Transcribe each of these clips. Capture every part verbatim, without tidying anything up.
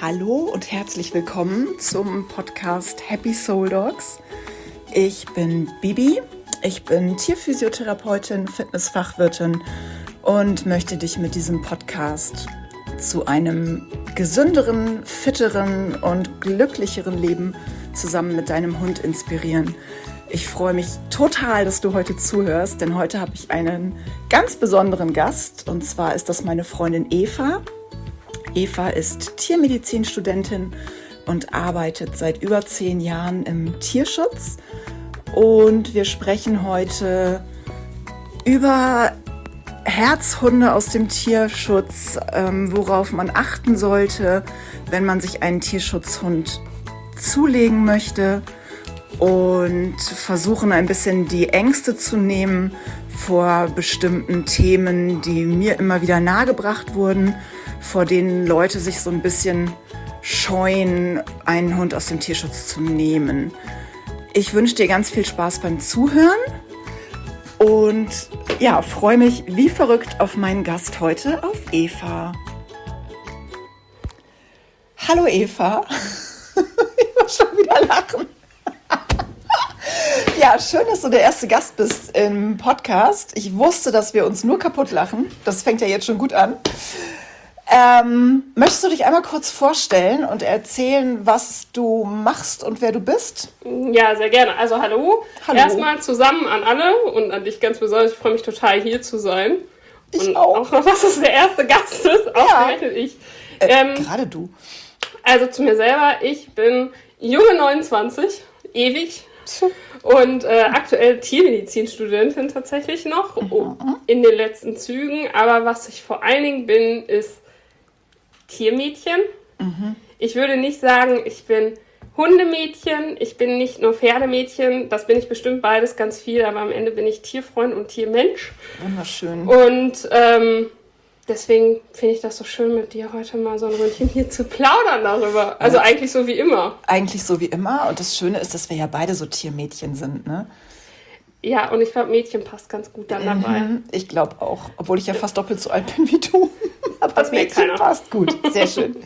Hallo und herzlich willkommen zum Podcast Happy Soul Dogs. Ich bin Bibi, ich bin Tierphysiotherapeutin, Fitnessfachwirtin und möchte dich mit diesem Podcast zu einem gesünderen, fitteren und glücklicheren Leben zusammen mit deinem Hund inspirieren. Ich freue mich total, dass du heute zuhörst, denn heute habe ich einen ganz besonderen Gast und zwar ist das meine Freundin Eva. Eva ist Tiermedizinstudentin und arbeitet seit über zehn Jahren im Tierschutz. Und wir sprechen heute über Herzhunde aus dem Tierschutz, ähm, worauf man achten sollte, wenn man sich einen Tierschutzhund zulegen möchte. Und versuchen ein bisschen die Ängste zu nehmen vor bestimmten Themen, die mir immer wieder nahegebracht wurden, vor denen Leute sich so ein bisschen scheuen, einen Hund aus dem Tierschutz zu nehmen. Ich wünsche dir ganz viel Spaß beim Zuhören und ja, freue mich wie verrückt auf meinen Gast heute, auf Eva. Hallo Eva. Ich muss schon wieder lachen. Ja, schön, dass du der erste Gast bist im Podcast. Ich wusste, dass wir uns nur kaputt lachen. Das fängt ja jetzt schon gut an. Ähm, möchtest du dich einmal kurz vorstellen und erzählen, was du machst und wer du bist? Ja, sehr gerne. Also hallo. Hallo. Erstmal zusammen an alle und an dich ganz besonders. Ich freue mich total, hier zu sein. Ich und auch. Auch noch, dass es der erste Gast ist, ausgerechnet ich. Äh, Ähm, gerade du. also zu mir selber. Ich bin junge neunundzwanzig, ewig. Und äh, aktuell Tiermedizinstudentin tatsächlich noch, Mhm. in den letzten Zügen. Aber was ich vor allen Dingen bin, ist Tiermädchen. Mhm. Ich würde nicht sagen, ich bin Hundemädchen, ich bin nicht nur Pferdemädchen, das bin ich bestimmt beides ganz viel, aber am Ende bin ich Tierfreund und Tiermensch. Wunderschön. Und ähm, deswegen finde ich das so schön, mit dir heute mal so ein Ründchen hier zu plaudern darüber. Also Ja. eigentlich so wie immer. Eigentlich so wie immer. Und das Schöne ist, dass wir ja beide so Tiermädchen sind, ne? Ja, und ich glaube, Mädchen passt ganz gut dann dabei. Mhm. Ich glaube auch. Obwohl ich ja fast doppelt so alt bin wie du. Aber Das merkt Mädchen keiner. passt gut. Sehr schön.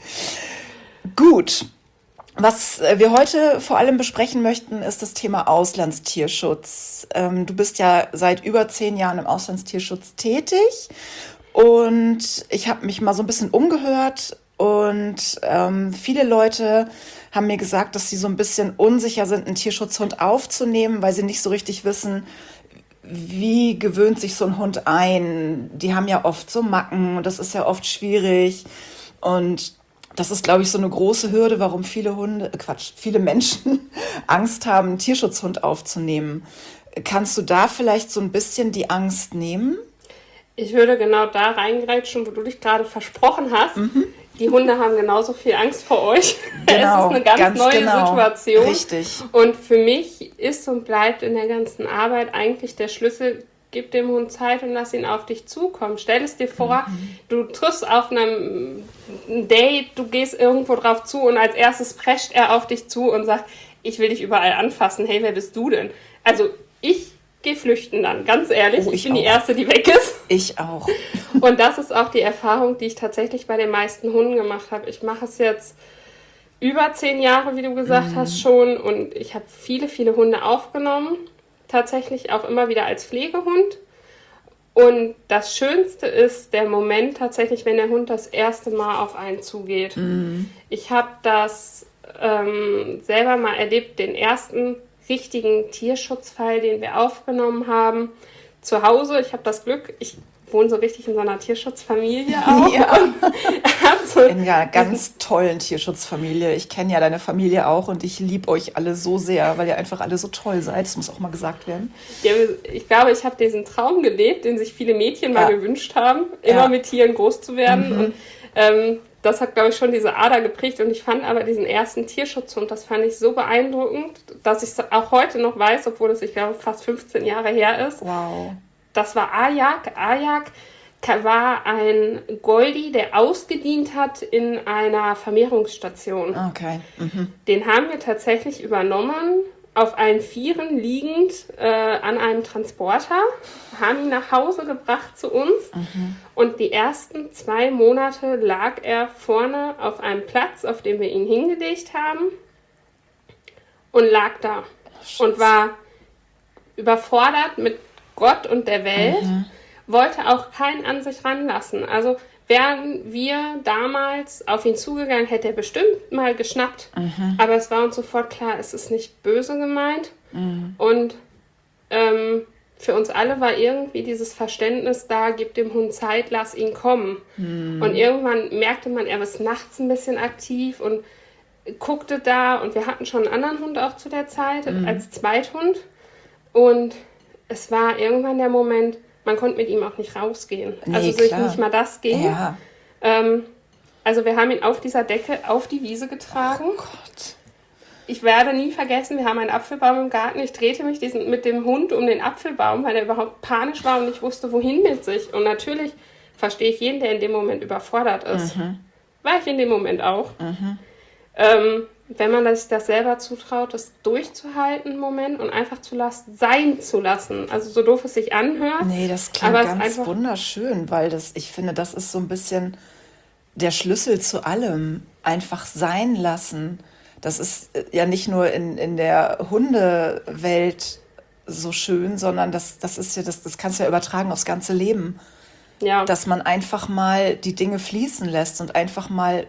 Gut. Was wir heute vor allem besprechen möchten, ist das Thema Auslandstierschutz. Ähm, du bist ja seit über zehn Jahren im Auslandstierschutz tätig und ich habe mich mal so ein bisschen umgehört und ähm, viele Leute haben mir gesagt, dass sie so ein bisschen unsicher sind, einen Tierschutzhund aufzunehmen, weil sie nicht so richtig wissen, wie gewöhnt sich so ein Hund ein. Die haben ja oft so Macken und das ist ja oft schwierig und das ist, glaube ich, so eine große Hürde, warum viele Hunde, äh Quatsch, viele Menschen Angst haben, einen Tierschutzhund aufzunehmen. Kannst du da vielleicht so ein bisschen die Angst nehmen? Ich würde genau da reingrätschen, wo du dich gerade versprochen hast. Mhm. Die Hunde haben genauso viel Angst vor euch. Genau, es ist eine ganz, ganz neue genau. Situation. Richtig. Und für mich ist und bleibt in der ganzen Arbeit eigentlich der Schlüssel: Gib dem Hund Zeit und lass ihn auf dich zukommen. Stell es dir vor, mhm. du triffst auf einem Date, du gehst irgendwo drauf zu und als erstes prescht er auf dich zu und sagt, ich will dich überall anfassen. Hey, wer bist du denn? Also ich gehe flüchten dann, ganz ehrlich. Oh, ich ich bin auch. die Erste, die weg ist. Ich auch. Und das ist auch die Erfahrung, die ich tatsächlich bei den meisten Hunden gemacht habe. Ich mache es jetzt über zehn Jahre, wie du gesagt mhm. hast, schon. Und ich habe viele, viele Hunde aufgenommen. Tatsächlich auch immer wieder als Pflegehund. Und das Schönste ist der Moment tatsächlich, wenn der Hund das erste Mal auf einen zugeht. Mhm. Ich habe das ähm, selber mal erlebt, den ersten richtigen Tierschutzfall, den wir aufgenommen haben, zu Hause. Ich habe das Glück, ich wohne so richtig in so einer Tierschutzfamilie auch. Ja. so In einer ganz tollen Tierschutzfamilie. Ich kenne ja deine Familie auch und ich liebe euch alle so sehr, weil ihr einfach alle so toll seid. Das muss auch mal gesagt werden. Ja, ich glaube, ich habe diesen Traum gelebt, den sich viele Mädchen Ja. mal gewünscht haben, immer Ja. mit Tieren groß zu werden. Mhm. Und ähm, das hat, glaube ich, schon diese Ader geprägt. Und ich fand aber diesen ersten Tierschutzhund, das fand ich so beeindruckend, dass ich es auch heute noch weiß, obwohl es, ich glaube, fast fünfzehn Jahre her ist. Wow. Das war Ajak. Ajak war ein Goldie, der ausgedient hat in einer Vermehrungsstation. Okay. Mhm. Den haben wir tatsächlich übernommen auf allen Vieren liegend äh, an einem Transporter, haben ihn nach Hause gebracht zu uns. Mhm. Und die ersten zwei Monate lag er vorne auf einem Platz, auf dem wir ihn hingelegt haben, und lag da. Scheiße. Und war überfordert mit Gott und der Welt, mhm. wollte auch keinen an sich ranlassen. Also wären wir damals auf ihn zugegangen, hätte er bestimmt mal geschnappt. Mhm. Aber es war uns sofort klar, es ist nicht böse gemeint. Mhm. Und ähm, für uns alle war irgendwie dieses Verständnis da, gib dem Hund Zeit, lass ihn kommen. Mhm. Und irgendwann merkte man, er ist nachts ein bisschen aktiv und guckte da. Und wir hatten schon einen anderen Hund auch zu der Zeit, mhm. als Zweithund. Und es war irgendwann der Moment, man konnte mit ihm auch nicht rausgehen. Nee, also sich nicht mal das ging. Ja. Ähm, also wir haben ihn auf dieser Decke auf die Wiese getragen. Oh Gott. Ich werde nie vergessen, wir haben einen Apfelbaum im Garten. Ich drehte mich diesen, mit dem Hund um den Apfelbaum, weil er überhaupt panisch war und nicht wusste, wohin mit sich. Und natürlich verstehe ich jeden, der in dem Moment überfordert ist. Mhm. War ich in dem Moment auch. Mhm. Ähm, wenn man sich das selber zutraut, das durchzuhalten im Moment und einfach zu lassen, sein zu lassen. Also so doof es sich anhört. Nee, das klingt aber ganz einfach wunderschön, weil das, ich finde, das ist so ein bisschen der Schlüssel zu allem. Einfach sein lassen. Das ist ja nicht nur in, in der Hundewelt so schön, sondern das, das ist ja, das, das kannst du ja übertragen aufs ganze Leben. Ja. Dass man einfach mal die Dinge fließen lässt und einfach mal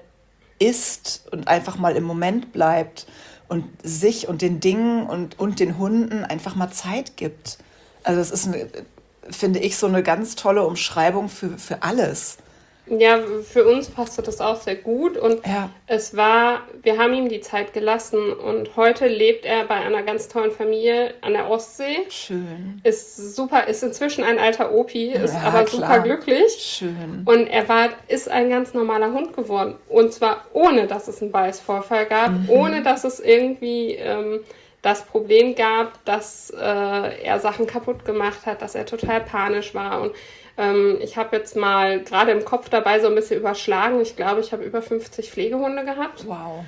ist und einfach mal im Moment bleibt und sich und den Dingen und, und den Hunden einfach mal Zeit gibt. Also das ist, eine, finde ich, so eine ganz tolle Umschreibung für, für alles. Ja, für uns passte das auch sehr gut und ja. es war, wir haben ihm die Zeit gelassen und heute lebt er bei einer ganz tollen Familie an der Ostsee. Schön. Ist super, ist inzwischen ein alter Opi, ist ja, aber klar. super glücklich. Schön. Und er war, ist ein ganz normaler Hund geworden und zwar ohne, dass es einen Beißvorfall gab, mhm. ohne, dass es irgendwie ähm, das Problem gab, dass äh, er Sachen kaputt gemacht hat, dass er total panisch war und ich habe jetzt mal gerade im Kopf dabei so ein bisschen überschlagen. Ich glaube, ich habe über fünfzig Pflegehunde gehabt. Wow.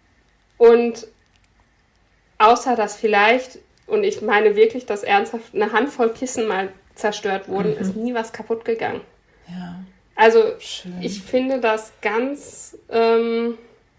Und außer dass vielleicht, und ich meine wirklich, dass ernsthaft eine Handvoll Kissen mal zerstört wurden, mhm. ist nie was kaputt gegangen. Ja. Also schön. Ich finde das ganz ähm,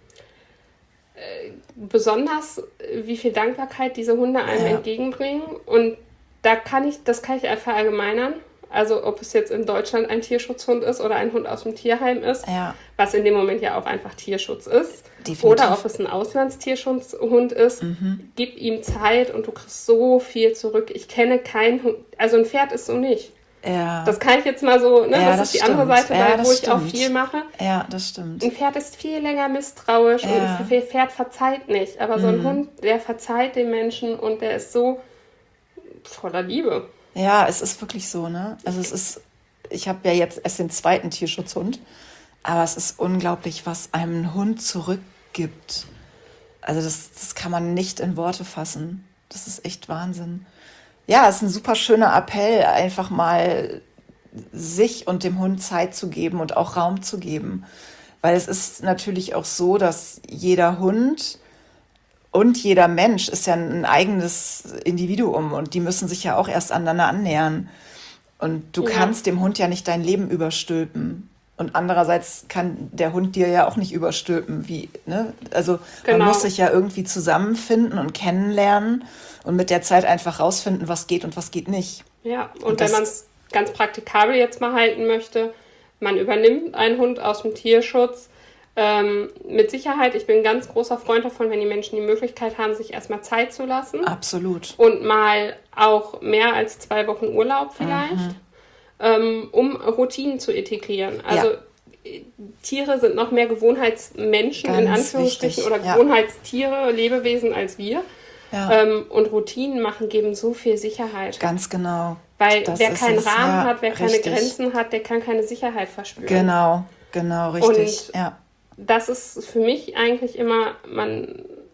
äh, besonders, wie viel Dankbarkeit diese Hunde einem ja. entgegenbringen. Und da kann ich, das kann ich einfach verallgemeinern. Also ob es jetzt in Deutschland ein Tierschutzhund ist oder ein Hund aus dem Tierheim ist, ja. was in dem Moment ja auch einfach Tierschutz ist. Definitiv. Oder ob es ein Auslandstierschutzhund ist, mhm. gib ihm Zeit und du kriegst so viel zurück. Ich kenne keinen Hund, also ein Pferd ist so nicht. Ja. Das kann ich jetzt mal so, ne, ja, das, das ist die stimmt. andere Seite, ja, weil, wo ich stimmt. auch viel mache. Ja, das stimmt. Ein Pferd ist viel länger misstrauisch ja. und ein Pferd verzeiht nicht. Aber mhm. so ein Hund, der verzeiht den Menschen und der ist so voller Liebe. Ja, es ist wirklich so, ne? Also es ist, ich habe ja jetzt erst den zweiten Tierschutzhund, aber es ist unglaublich, was einem ein Hund zurückgibt. Also das, das kann man nicht in Worte fassen. Das ist echt Wahnsinn. Ja, es ist ein super schöner Appell, einfach mal sich und dem Hund Zeit zu geben und auch Raum zu geben. Weil es ist natürlich auch so, dass jeder Hund und jeder Mensch ist ja ein eigenes Individuum und die müssen sich ja auch erst aneinander annähern. Und du ja. kannst dem Hund ja nicht dein Leben überstülpen. Und andererseits kann der Hund dir ja auch nicht überstülpen. Wie, ne? Also genau. man muss sich ja irgendwie zusammenfinden und kennenlernen und mit der Zeit einfach rausfinden, was geht und was geht nicht. Ja, und, und wenn man es ganz praktikabel jetzt mal halten möchte, man übernimmt einen Hund aus dem Tierschutz. Ähm, mit Sicherheit, ich bin ein ganz großer Freund davon, wenn die Menschen die Möglichkeit haben, sich erstmal Zeit zu lassen. Absolut. Und mal auch mehr als zwei Wochen Urlaub vielleicht, mhm. ähm, um Routinen zu integrieren. Also ja. Tiere sind noch mehr Gewohnheitsmenschen, ganz in Anführungsstrichen, wichtig. Oder ja. Gewohnheitstiere, Lebewesen als wir. Ja. Ähm, und Routinen machen geben so viel Sicherheit. Ganz genau. Weil das wer keinen es. Rahmen ja, hat, wer richtig. keine Grenzen hat, der kann keine Sicherheit verspüren. Genau, genau, richtig. Und ja. das ist für mich eigentlich immer, man,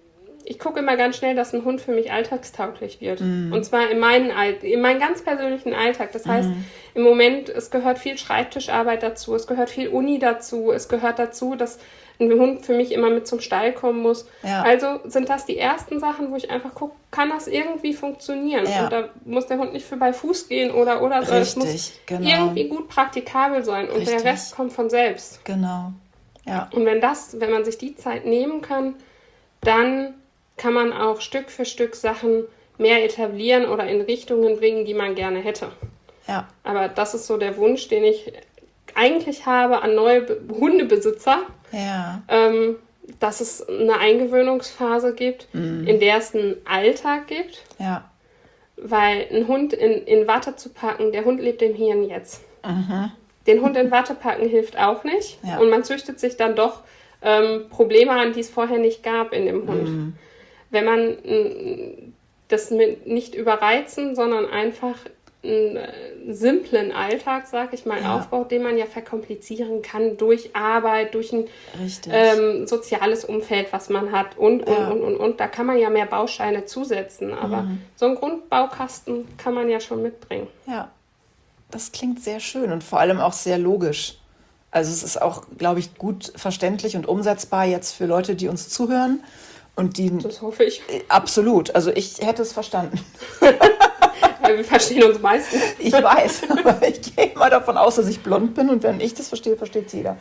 ich gucke immer ganz schnell, dass ein Hund für mich alltagstauglich wird. Mm. Und zwar in meinen, All- in meinen ganz persönlichen Alltag. Das heißt, mm. im Moment, es gehört viel Schreibtischarbeit dazu, es gehört viel Uni dazu, es gehört dazu, dass ein Hund für mich immer mit zum Stall kommen muss. Ja. Also sind das die ersten Sachen, wo ich einfach gucke, kann das irgendwie funktionieren? Ja. Und da muss der Hund nicht für bei Fuß gehen oder oder so. Es muss genau. irgendwie gut praktikabel sein und Richtig. Der Rest kommt von selbst. Genau. Ja. Und wenn das, wenn man sich die Zeit nehmen kann, dann kann man auch Stück für Stück Sachen mehr etablieren oder in Richtungen bringen, die man gerne hätte. Ja. Aber das ist so der Wunsch, den ich eigentlich habe an neue Be- Hundebesitzer, ja. ähm, dass es eine Eingewöhnungsphase gibt, mm. in der es einen Alltag gibt. Ja. Weil ein Hund in, in Watte zu packen, der Hund lebt im Hier und Jetzt. Mhm. Den Hund in Watte packen hilft auch nicht. Ja. Und man züchtet sich dann doch ähm, Probleme an, die es vorher nicht gab in dem Hund. Mm. Wenn man m, das mit nicht überreizen, sondern einfach einen äh, simplen Alltag, sag ich mal, ja. aufbaut, den man ja verkomplizieren kann durch Arbeit, durch ein Richtig. ähm, soziales Umfeld, was man hat und, und, Ja. und, und, und. Da kann man ja mehr Bausteine zusetzen, aber Mhm. so einen Grundbaukasten kann man ja schon mitbringen. Ja, das klingt sehr schön und vor allem auch sehr logisch. Also es ist auch, glaube ich, gut verständlich und umsetzbar jetzt für Leute, die uns zuhören. Und die, Das hoffe ich. Absolut. Also ich hätte es verstanden. Wir verstehen uns meistens. Ich weiß, aber ich gehe mal davon aus, dass ich blond bin und wenn ich das verstehe, versteht es jeder.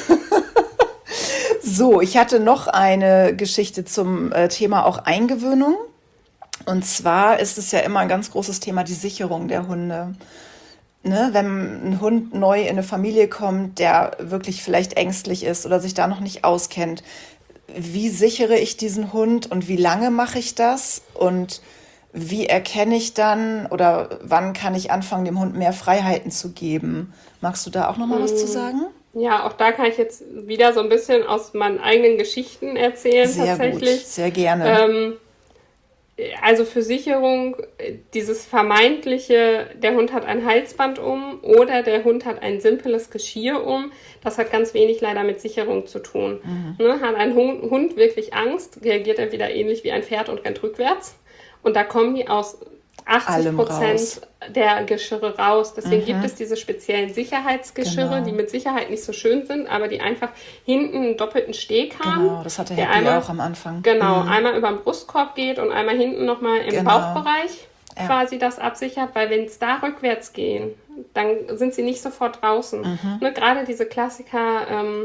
So, ich hatte noch eine Geschichte zum äh, Thema auch Eingewöhnung. Und zwar ist es ja immer ein ganz großes Thema, die Sicherung der Hunde. Ne, wenn ein Hund neu in eine Familie kommt, der wirklich vielleicht ängstlich ist oder sich da noch nicht auskennt, wie sichere ich diesen Hund und wie lange mache ich das und wie erkenne ich dann oder wann kann ich anfangen, dem Hund mehr Freiheiten zu geben? Magst du da auch noch mal was zu sagen? Ja, auch da kann ich jetzt wieder so ein bisschen aus meinen eigenen Geschichten erzählen. Sehr tatsächlich. gut, sehr gerne. Ähm, also für Sicherung, dieses vermeintliche, der Hund hat ein Halsband um oder der Hund hat ein simples Geschirr um, das hat ganz wenig leider mit Sicherung zu tun. Mhm. Ne, hat ein Hund wirklich Angst, reagiert er wieder ähnlich wie ein Pferd und rennt rückwärts. Und da kommen die aus achtzig Prozent der Geschirre raus. Deswegen mhm. gibt es diese speziellen Sicherheitsgeschirre, genau. die mit Sicherheit nicht so schön sind, aber die einfach hinten einen doppelten Steg haben. Genau, das hatte Happy einmal, auch am Anfang. Genau, mhm. einmal über den Brustkorb geht und einmal hinten nochmal im genau. Bauchbereich ja. quasi das absichert, weil wenn es da rückwärts gehen, dann sind sie nicht sofort draußen. Mhm. Ne, gerade diese Klassiker, ähm,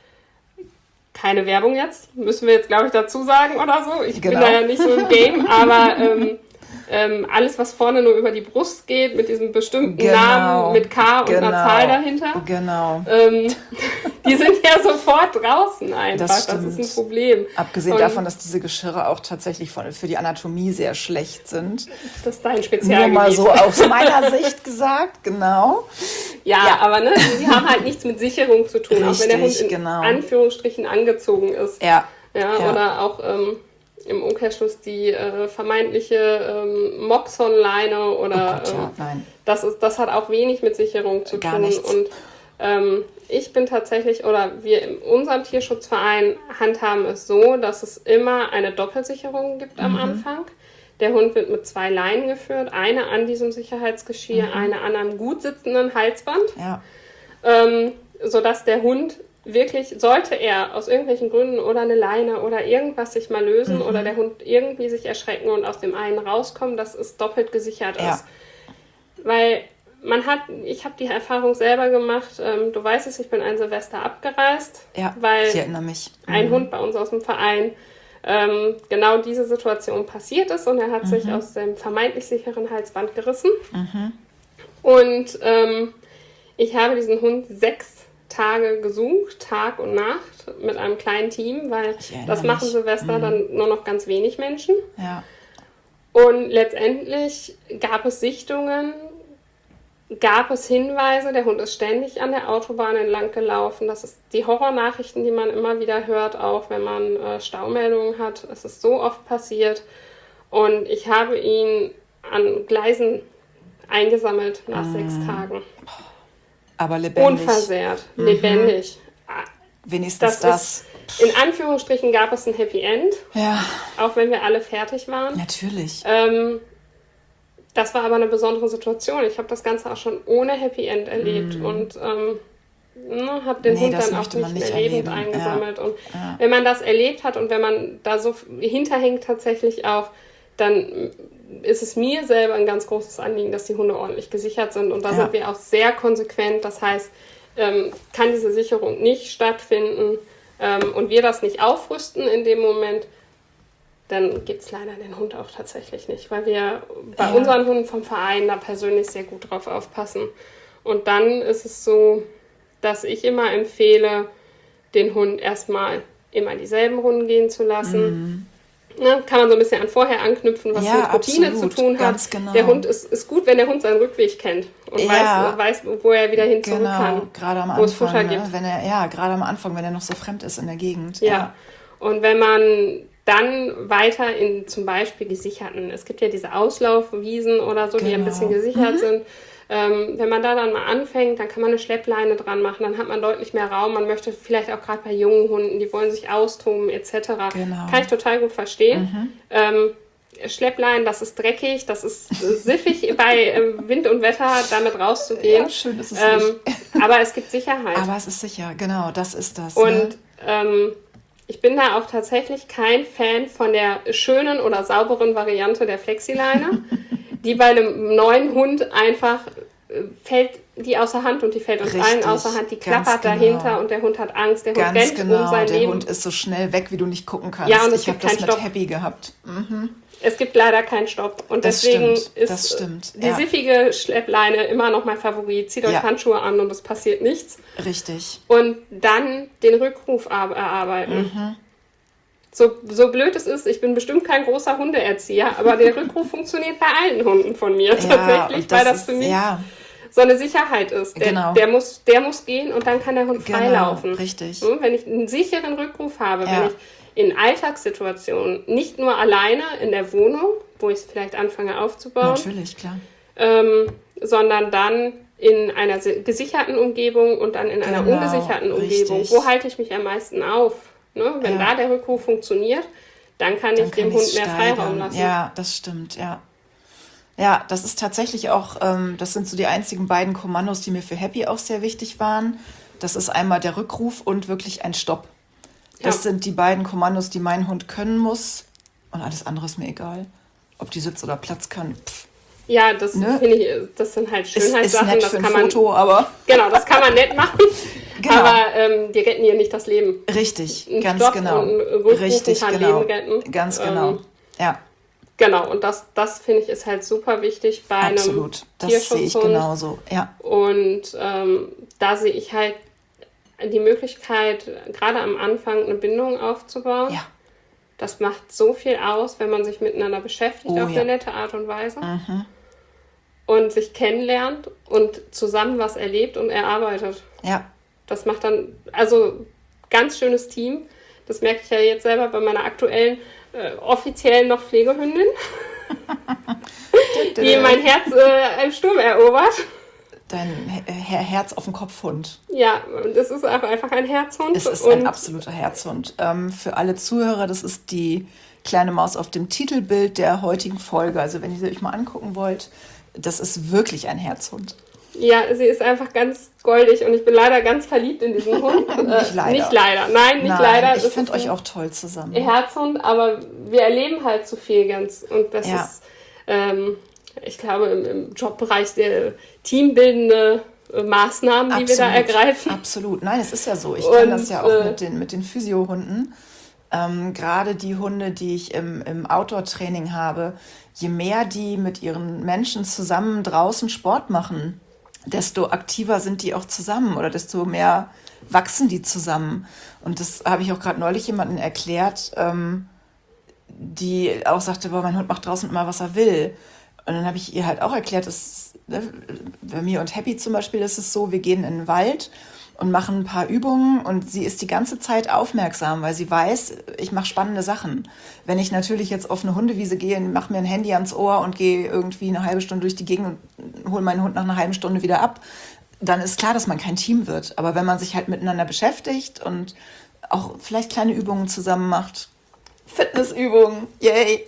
keine Werbung jetzt, müssen wir jetzt, glaube ich, dazu sagen oder so. Ich genau. bin da ja nicht so im Game, aber ähm, ähm, alles, was vorne nur über die Brust geht, mit diesem bestimmten genau. Namen, mit K und genau. einer Zahl dahinter, genau. ähm, die sind ja sofort draußen einfach. Das, das ist ein Problem. Abgesehen und davon, dass diese Geschirre auch tatsächlich von, für die Anatomie sehr schlecht sind. Das ist dein Spezialgebiet. Nur mal so aus meiner Sicht gesagt, genau. Ja, ja, aber ne, die haben halt nichts mit Sicherung zu tun, Richtig, auch wenn der Hund in genau. Anführungsstrichen angezogen ist. Ja. Ja, ja. Oder auch ähm, im Umkehrschluss die äh, vermeintliche ähm, Moxon-Leine oder oh Gott, ja, ähm, nein. das ist, das hat auch wenig mit Sicherung zu Gar tun. nichts. Und ähm, ich bin tatsächlich, oder wir in unserem Tierschutzverein handhaben es so, dass es immer eine Doppelsicherung gibt am mhm. Anfang. Der Hund wird mit zwei Leinen geführt, eine an diesem Sicherheitsgeschirr, mhm. eine an einem gut sitzenden Halsband, ja. ähm, sodass der Hund wirklich, sollte er aus irgendwelchen Gründen oder eine Leine oder irgendwas sich mal lösen mhm. oder der Hund irgendwie sich erschrecken und aus dem einen rauskommen, dass es doppelt gesichert ja. ist. Weil man hat, ich habe die Erfahrung selber gemacht, ähm, du weißt es, ich bin ein Silvester abgereist, ja, weil ich erinnere mich. Mhm. ein Hund bei uns aus dem Verein ähm, genau diese Situation passiert ist und er hat mhm. sich aus dem vermeintlich sicheren Halsband gerissen. Mhm. Und ähm, ich habe diesen Hund sechs Tage gesucht, Tag und Nacht, mit einem kleinen Team, weil das machen mich. Silvester mhm. dann nur noch ganz wenig Menschen. Ja. Und letztendlich gab es Sichtungen, gab es Hinweise, der Hund ist ständig an der Autobahn entlang gelaufen. Das ist die Horrornachrichten, die man immer wieder hört, auch wenn man äh, Staumeldungen hat. Es ist so oft passiert. Und ich habe ihn an Gleisen eingesammelt nach mhm. sechs Tagen. Aber lebendig. Unversehrt, mhm. lebendig. wenigstens das. das. Ist, in Anführungsstrichen gab es ein Happy End, ja. auch wenn wir alle fertig waren. Natürlich. Ähm, das war aber eine besondere Situation. Ich habe das Ganze auch schon ohne Happy End erlebt mm. und ähm, ne, habe den nee, Hund dann auch nicht, nicht mehr lebend eingesammelt. Ja. Und ja. wenn man das erlebt hat und wenn man da so hinterhängt tatsächlich auch, dann ist es mir selber ein ganz großes Anliegen, dass die Hunde ordentlich gesichert sind. Und da ja. sind wir auch sehr konsequent. Das heißt, ähm, kann diese Sicherung nicht stattfinden ähm, und wir das nicht aufrüsten in dem Moment, dann gibt es leider den Hund auch tatsächlich nicht, weil wir bei ja. unseren Hunden vom Verein da persönlich sehr gut drauf aufpassen. Und dann ist es so, dass ich immer empfehle, den Hund erstmal immer dieselben Runden gehen zu lassen. Mhm. Ne, kann man so ein bisschen an vorher anknüpfen, was ja, mit Routine absolut, zu tun hat. Ganz genau. Der Hund ist, ist gut, wenn der Hund seinen Rückweg kennt und ja. weiß, weiß, wo er wieder hin zurück genau. kann, gerade am wo Anfang, es Futter ne? gibt. Wenn er, ja, gerade am Anfang, wenn er noch so fremd ist in der Gegend. Ja, ja. Und wenn man dann weiter in zum Beispiel gesicherten, es gibt ja diese Auslaufwiesen oder so, genau. die ein bisschen gesichert mhm. sind. Ähm, wenn man da dann mal anfängt, dann kann man eine Schleppleine dran machen, dann hat man deutlich mehr Raum. Man möchte vielleicht auch gerade bei jungen Hunden, die wollen sich austoben et cetera. Genau. Kann ich total gut verstehen. Mhm. Ähm, Schleppleinen, das ist dreckig, das ist siffig bei äh, Wind und Wetter, damit rauszugehen. Ja, schön ist es ähm, nicht. Aber es gibt Sicherheit. Aber es ist sicher, genau, das ist das. Und ne? ähm, ich bin da auch tatsächlich kein Fan von der schönen oder sauberen Variante der Flexileine, die bei einem neuen Hund einfach äh, fällt die außer Hand und die fällt uns Richtig, allen außer Hand. Die klappert genau. dahinter und der Hund hat Angst. Der Hund ganz rennt genau. um sein der Leben. Hund ist so schnell weg, wie du nicht gucken kannst. Ja, und es ich habe gibt das mit Stopp. Happy gehabt. Mhm. Es gibt leider keinen Stopp. Und das deswegen stimmt, ist das stimmt. die ja. siffige Schleppleine immer noch mein Favorit. Zieht euch ja. Handschuhe an und es passiert nichts. Richtig. Und dann den Rückruf erarbeiten. Mhm. So, so blöd es ist, ich bin bestimmt kein großer Hundeerzieher, aber der Rückruf funktioniert bei allen Hunden von mir ja, tatsächlich, das weil das ist, für mich ja. so eine Sicherheit ist. Der, genau. der, muss, der muss gehen und dann kann der Hund frei genau, laufen. Richtig. Hm, wenn ich einen sicheren Rückruf habe, ja. wenn ich in Alltagssituationen nicht nur alleine in der Wohnung, wo ich es vielleicht anfange aufzubauen, natürlich, klar. Ähm, sondern dann in einer gesicherten Umgebung und dann in einer genau, ungesicherten Umgebung. richtig. Wo halte ich mich am meisten auf? Ne? Wenn ja. da der Rückruf funktioniert, dann kann dann ich kann dem Hund mehr steigern. Freiraum lassen. Ja, das stimmt, ja. Ja, das ist tatsächlich auch, ähm, das sind so die einzigen beiden Kommandos, die mir für Happy auch sehr wichtig waren. Das ist einmal der Rückruf und wirklich ein Stopp. Das ja. sind die beiden Kommandos, die mein Hund können muss. Und alles andere ist mir egal. Ob die Sitz oder Platz kann, pff. Ja, das ne? finde ich, das sind halt Schönheitssachen. Ist, ist nett das für ein kann man, Foto, aber... Genau, das kann man nett machen. Genau. Aber ähm, die retten ihr nicht das Leben. Richtig, ein ganz Stopp genau. Und ein Rückrufen Richtig, kann genau. Leben retten. Ganz genau, ähm, ja. Genau, und das, das finde ich ist halt super wichtig bei Absolut. einem das sehe ich genauso, ja. Und ähm, da sehe ich halt die Möglichkeit, gerade am Anfang eine Bindung aufzubauen. Ja. Das macht so viel aus, wenn man sich miteinander beschäftigt oh, auf ja. eine nette Art und Weise. Mhm. Und sich kennenlernt und zusammen was erlebt und erarbeitet. Ja. Das macht dann, also ganz schönes Team. Das merke ich ja jetzt selber bei meiner aktuellen, äh, offiziell noch Pflegehündin, die mein Herz äh, im Sturm erobert. Dein Her- Herz auf dem Kopfhund. Ja, das ist einfach ein Herzhund. Es ist und ein absoluter Herzhund. Ähm, für alle Zuhörer, das ist die kleine Maus auf dem Titelbild der heutigen Folge. Also wenn ihr sie euch mal angucken wollt, das ist wirklich ein Herzhund. Ja, sie ist einfach ganz goldig und ich bin leider ganz verliebt in diesen Hund. nicht leider. Äh, nicht leider, nein, nicht Nein, leider. Ich finde euch auch toll zusammen. Herzhund, aber wir erleben halt so viel ganz. Und das ja. ist, ähm, ich glaube, im, im Jobbereich der teambildende äh, Maßnahmen, die absolut, wir da ergreifen. Absolut, nein, es ist ja so. Ich und, kenne das ja auch äh, mit den, mit den Physiohunden. Ähm, gerade die Hunde, die ich im, im Outdoor-Training habe, je mehr die mit ihren Menschen zusammen draußen Sport machen, desto aktiver sind die auch zusammen oder desto mehr wachsen die zusammen. Und das habe ich auch gerade neulich jemandem erklärt, ähm, die auch sagte, boah, mein Hund macht draußen immer, was er will. Und dann habe ich ihr halt auch erklärt, dass, ne, bei mir und Happy zum Beispiel ist es so, wir gehen in den Wald und machen ein paar Übungen und sie ist die ganze Zeit aufmerksam, weil sie weiß, ich mache spannende Sachen. Wenn ich natürlich jetzt auf eine Hundewiese gehe und mache mir ein Handy ans Ohr und gehe irgendwie eine halbe Stunde durch die Gegend und hole meinen Hund nach einer halben Stunde wieder ab, dann ist klar, dass man kein Team wird. Aber wenn man sich halt miteinander beschäftigt und auch vielleicht kleine Übungen zusammen macht, Fitnessübungen, yay!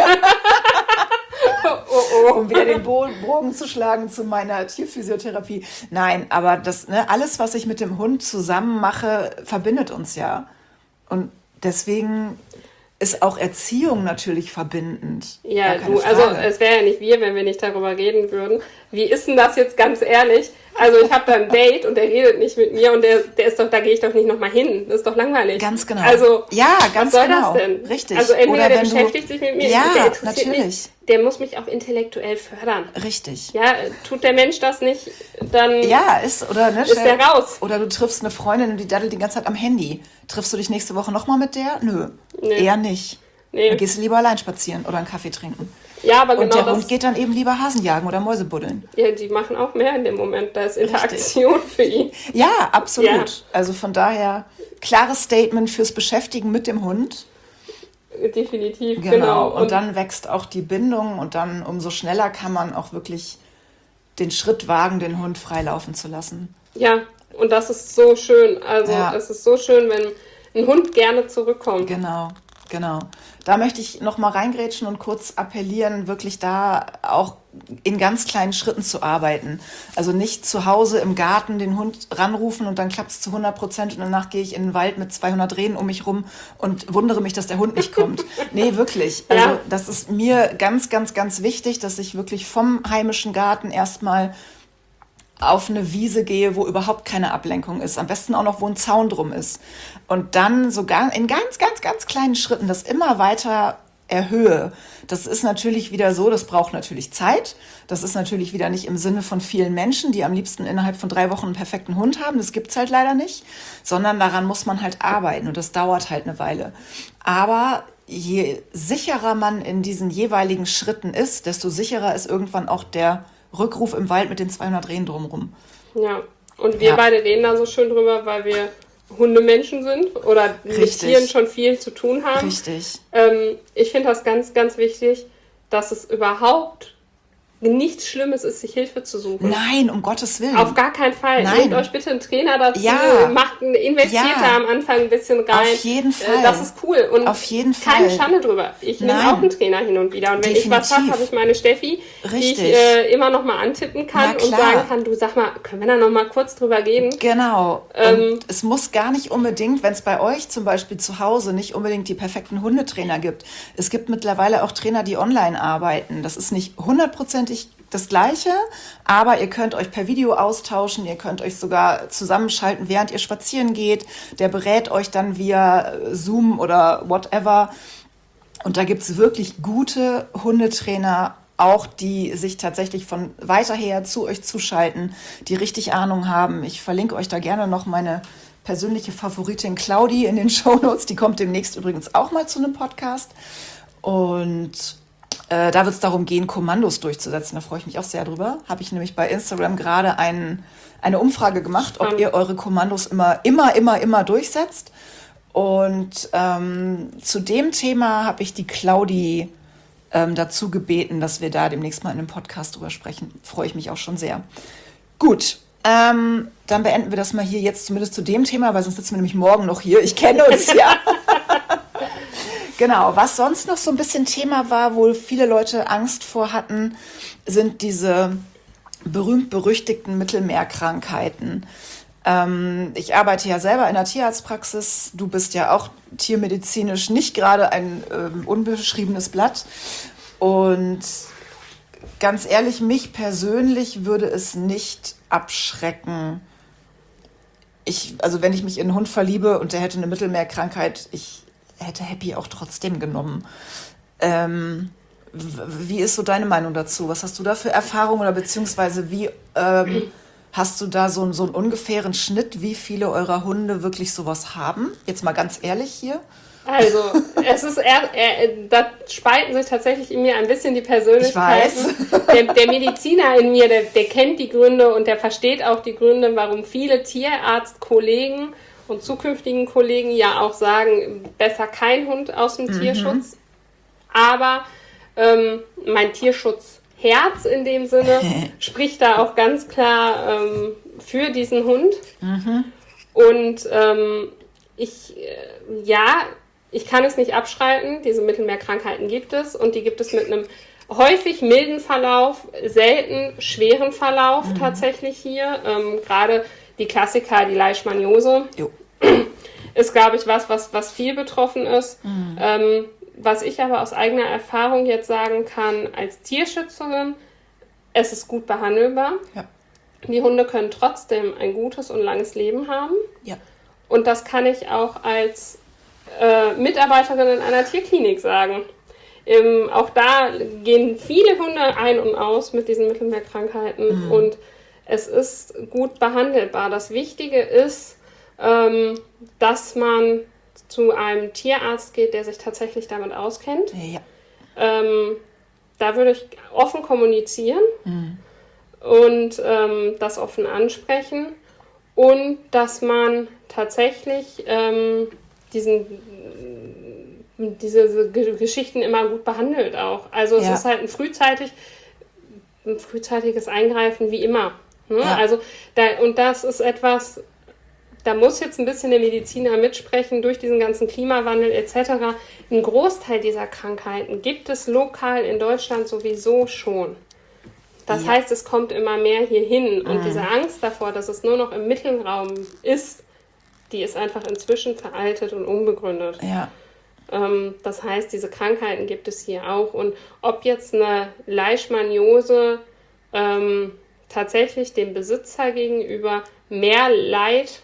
oh, oh, oh. Um wieder den Bogen zu schlagen zu meiner Tierphysiotherapie. Nein, aber das, ne, alles, was ich mit dem Hund zusammen mache, verbindet uns ja. Und deswegen ist auch Erziehung natürlich verbindend. Ja, du, also es wäre ja nicht wir, wenn wir nicht darüber reden würden. Wie ist denn das jetzt ganz ehrlich? Also ich habe da ein Date und der redet nicht mit mir und der, der ist doch, da gehe ich doch nicht nochmal hin. Das ist doch langweilig. Ganz genau. Also, ja, ganz was soll genau. das denn? Richtig. Also entweder Oder der wenn beschäftigt du, sich mit mir, ja, der interessiert natürlich. mich, der muss mich auch intellektuell fördern. Richtig. Ja, tut der Mensch das nicht, dann ja, ist, oder, ne, ist der raus. Oder du triffst eine Freundin und die daddelt die ganze Zeit am Handy. Triffst du dich nächste Woche nochmal mit der? Nö, nee. eher nicht. Nee. Dann gehst du lieber allein spazieren oder einen Kaffee trinken. Ja, aber und genau der das, Hund geht dann eben lieber Hasen jagen oder Mäuse buddeln. Ja, die machen auch mehr in dem Moment. Da ist Interaktion Richtig. Für ihn. Ja, absolut. Ja. Also von daher, klares Statement fürs Beschäftigen mit dem Hund. Definitiv, genau. genau. Und, und dann wächst auch die Bindung und dann umso schneller kann man auch wirklich den Schritt wagen, den Hund freilaufen zu lassen. Ja, und das ist so schön. Also ja. Es ist so schön, wenn ein Hund gerne zurückkommt. Genau. Genau. Da möchte ich noch mal reingrätschen und kurz appellieren, wirklich da auch in ganz kleinen Schritten zu arbeiten. Also nicht zu Hause im Garten den Hund ranrufen und dann klappt es zu hundert Prozent und danach gehe ich in den Wald mit zweihundert Rehen um mich rum und wundere mich, dass der Hund nicht kommt. Nee, wirklich. Also ja. Das ist mir ganz, ganz, ganz wichtig, dass ich wirklich vom heimischen Garten erstmal auf eine Wiese gehe, wo überhaupt keine Ablenkung ist. Am besten auch noch, wo ein Zaun drum ist. Und dann sogar in ganz, ganz, ganz kleinen Schritten das immer weiter erhöhe. Das ist natürlich wieder so, das braucht natürlich Zeit. Das ist natürlich wieder nicht im Sinne von vielen Menschen, die am liebsten innerhalb von drei Wochen einen perfekten Hund haben. Das gibt's halt leider nicht. Sondern daran muss man halt arbeiten und das dauert halt eine Weile. Aber je sicherer man in diesen jeweiligen Schritten ist, desto sicherer ist irgendwann auch der Rückruf im Wald mit den zweihundert Rehen drumherum. Ja, und wir ja. beide reden da so schön drüber, weil wir Hundemenschen sind oder mit Richtig. Tieren schon viel zu tun haben. Richtig. Ähm, ich finde das ganz, ganz wichtig, dass es überhaupt nichts Schlimmes ist, sich Hilfe zu suchen. Nein, um Gottes Willen. Auf gar keinen Fall. Nein. Nehmt euch bitte einen Trainer dazu, ja. macht einen, investiert ja. da am Anfang ein bisschen rein. Auf jeden Fall. Das ist cool. Und auf jeden Fall. Keine Schande drüber. Ich nehme auch einen Trainer hin und wieder. Und wenn Definitiv. ich was habe, habe ich meine Steffi, Richtig. die ich äh, immer noch mal antippen kann und sagen kann, du sag mal, können wir da noch mal kurz drüber reden? Genau. Ähm, und es muss gar nicht unbedingt, wenn es bei euch zum Beispiel zu Hause nicht unbedingt die perfekten Hundetrainer gibt. Es gibt mittlerweile auch Trainer, die online arbeiten. Das ist nicht hundertprozentig das Gleiche, aber ihr könnt euch per Video austauschen, ihr könnt euch sogar zusammenschalten, während ihr spazieren geht. Der berät euch dann via Zoom oder whatever. Und da gibt es wirklich gute Hundetrainer, auch die sich tatsächlich von weiter her zu euch zuschalten, die richtig Ahnung haben. Ich verlinke euch da gerne noch meine persönliche Favoritin Claudi in den Shownotes. Die kommt demnächst übrigens auch mal zu einem Podcast. Und Äh, da wird es darum gehen, Kommandos durchzusetzen. Da freue ich mich auch sehr drüber. Habe ich nämlich bei Instagram gerade ein, eine Umfrage gemacht, ob ihr eure Kommandos immer, immer, immer, immer durchsetzt. Und ähm, zu dem Thema habe ich die Claudi ähm, dazu gebeten, dass wir da demnächst mal in einem Podcast drüber sprechen. Freue ich mich auch schon sehr. Gut, ähm, dann beenden wir das mal hier jetzt zumindest zu dem Thema, weil sonst sitzen wir nämlich morgen noch hier. Ich kenne uns ja. Genau, was sonst noch so ein bisschen Thema war, wo viele Leute Angst vor hatten, sind diese berühmt-berüchtigten Mittelmeerkrankheiten. Ähm, ich arbeite ja selber in der Tierarztpraxis. Du bist ja auch tiermedizinisch nicht gerade ein ähm, unbeschriebenes Blatt. Und ganz ehrlich, mich persönlich würde es nicht abschrecken. Ich, also wenn ich mich in einen Hund verliebe und der hätte eine Mittelmeerkrankheit, ich hätte Happy auch trotzdem genommen. Ähm, wie ist so deine Meinung dazu? Was hast du da für Erfahrungen oder beziehungsweise wie ähm, hast du da so, so einen ungefähren Schnitt, wie viele eurer Hunde wirklich sowas haben? Jetzt mal ganz ehrlich hier. Also, es ist eher, eher, da spalten sich tatsächlich in mir ein bisschen die Persönlichkeiten. Ich weiß. Der, der Mediziner in mir, der, der kennt die Gründe und der versteht auch die Gründe, warum viele Tierarztkollegen und zukünftigen Kollegen ja auch sagen, besser kein Hund aus dem mhm. Tierschutz. Aber ähm, mein Tierschutzherz in dem Sinne spricht da auch ganz klar ähm, für diesen Hund. Mhm. Und ähm, ich, äh, ja, ich kann es nicht abschreiten. Diese Mittelmeerkrankheiten gibt es und die gibt es mit einem häufig milden Verlauf, selten schweren Verlauf mhm. tatsächlich hier. Ähm, gerade die Klassiker, die Leishmaniose, jo. ist, glaube ich, was, was, was viel betroffen ist. Mhm. Ähm, was ich aber aus eigener Erfahrung jetzt sagen kann, als Tierschützerin, es ist gut behandelbar. Ja. Die Hunde können trotzdem ein gutes und langes Leben haben. Ja. Und das kann ich auch als äh, Mitarbeiterin in einer Tierklinik sagen. Ähm, auch da gehen viele Hunde ein und aus mit diesen Mittelmeerkrankheiten. Mhm. Und es ist gut behandelbar. Das Wichtige ist, ähm, dass man zu einem Tierarzt geht, der sich tatsächlich damit auskennt. Ja. Ähm, da würde ich offen kommunizieren mhm. und ähm, das offen ansprechen und dass man tatsächlich ähm, diesen, diese G- Geschichten immer gut behandelt auch. Also es ja. ist halt ein frühzeitig, ein frühzeitiges Eingreifen wie immer. Ne? Ja. Also da, und das ist etwas, da muss jetzt ein bisschen der Mediziner mitsprechen, durch diesen ganzen Klimawandel et cetera. Ein Großteil dieser Krankheiten gibt es lokal in Deutschland sowieso schon. Das ja. heißt, es kommt immer mehr hier hin. Und mhm. diese Angst davor, dass es nur noch im Mittelraum ist, die ist einfach inzwischen veraltet und unbegründet. Ja. Ähm, das heißt, diese Krankheiten gibt es hier auch. Und ob jetzt eine Leishmaniose ähm, tatsächlich dem Besitzer gegenüber mehr Leid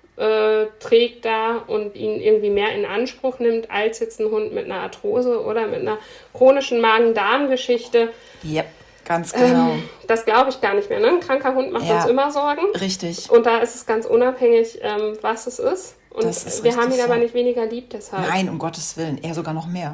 Äh, trägt da und ihn irgendwie mehr in Anspruch nimmt, als jetzt ein Hund mit einer Arthrose oder mit einer chronischen Magen-Darm-Geschichte. Ja, ganz genau. Ähm, das glaube ich gar nicht mehr. Ne? Ein kranker Hund macht ja. uns immer Sorgen. Richtig. Und da ist es ganz unabhängig, ähm, was es ist. Und das ist wir richtig, haben ihn ja. aber nicht weniger lieb deshalb. Nein, um Gottes Willen, eher sogar noch mehr.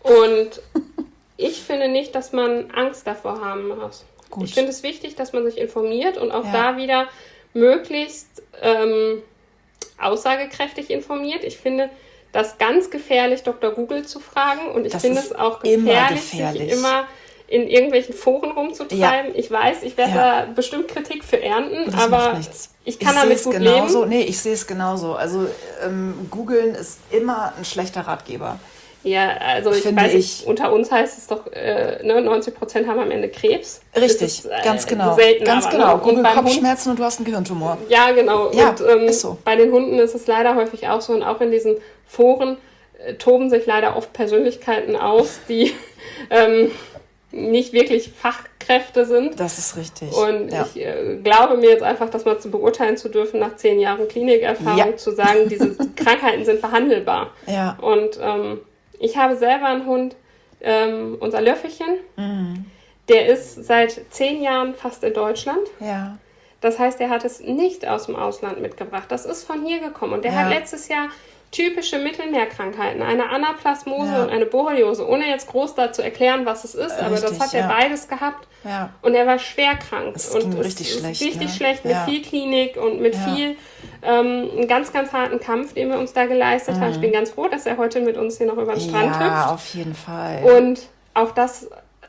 Und ich finde nicht, dass man Angst davor haben muss. Gut. Ich finde es wichtig, dass man sich informiert und auch ja. da wieder möglichst ähm, aussagekräftig informiert. Ich finde das ganz gefährlich, Doktor Google zu fragen. Und ich das finde es auch gefährlich, gefährlich, sich immer in irgendwelchen Foren rumzutreiben. Ja. Ich weiß, ich werde ja. da bestimmt Kritik für ernten, das aber macht nichts. ich kann ich damit gut genauso. leben. Nee, ich sehe es genauso. Also ähm, Googeln ist immer ein schlechter Ratgeber. Ja, also ich Finde weiß nicht, ich. unter uns heißt es doch, äh, ne, neunzig Prozent haben am Ende Krebs. Richtig, ist, äh, ganz genau. Selten, ganz aber, genau. Ne? Google und Kopfschmerzen und du hast einen Gehirntumor. Ja, genau. Ja, und ähm, ist so. Bei den Hunden ist es leider häufig auch so und auch in diesen Foren äh, toben sich leider oft Persönlichkeiten aus, die ähm, nicht wirklich Fachkräfte sind. Das ist richtig. Und ja. ich äh, glaube mir jetzt einfach, das mal zu beurteilen zu dürfen, nach zehn Jahren Klinikerfahrung, ja. zu sagen, diese Krankheiten sind behandelbar. Ja. Und ähm, ich habe selber einen Hund, ähm, unser Löffelchen, mhm. der ist seit zehn Jahren fast in Deutschland. Ja. Das heißt, er hat es nicht aus dem Ausland mitgebracht. Das ist von hier gekommen. Und der ja. hat letztes Jahr typische Mittelmeerkrankheiten, eine Anaplasmose ja. und eine Borreliose, ohne jetzt groß da zu erklären, was es ist, aber richtig, das hat er ja. beides gehabt. Ja. Und er war schwer krank. Das und ging es richtig ist schlecht. Richtig ne? schlecht, mit ja. viel Klinik und mit ja. viel, ähm, einen ganz, ganz harten Kampf, den wir uns da geleistet mhm. haben. Ich bin ganz froh, dass er heute mit uns hier noch über den Strand hüpft. Ja, auf jeden Fall. Und auch das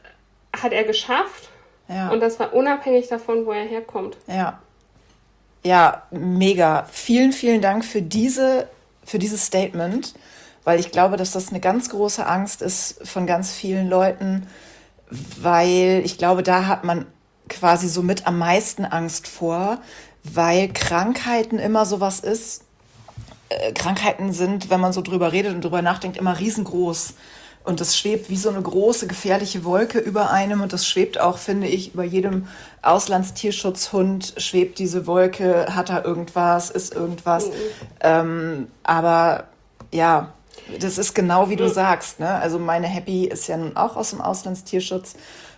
hat er geschafft. Ja. Und das war unabhängig davon, wo er herkommt. Ja. Ja, mega. Vielen, vielen Dank für diese, für dieses Statement, weil ich glaube, dass das eine ganz große Angst ist von ganz vielen Leuten, weil ich glaube, da hat man quasi so mit am meisten Angst vor, weil Krankheiten immer sowas ist. Äh, Krankheiten sind, wenn man so drüber redet und drüber nachdenkt, immer riesengroß. Und das schwebt wie so eine große, gefährliche Wolke über einem. Und das schwebt auch, finde ich, über jedem Auslandstierschutzhund schwebt diese Wolke. Hat er irgendwas, ist irgendwas. Mhm. Ähm, aber ja, das ist genau wie du mhm. sagst. Ne? Also meine Happy ist ja nun auch aus dem Auslandstierschutz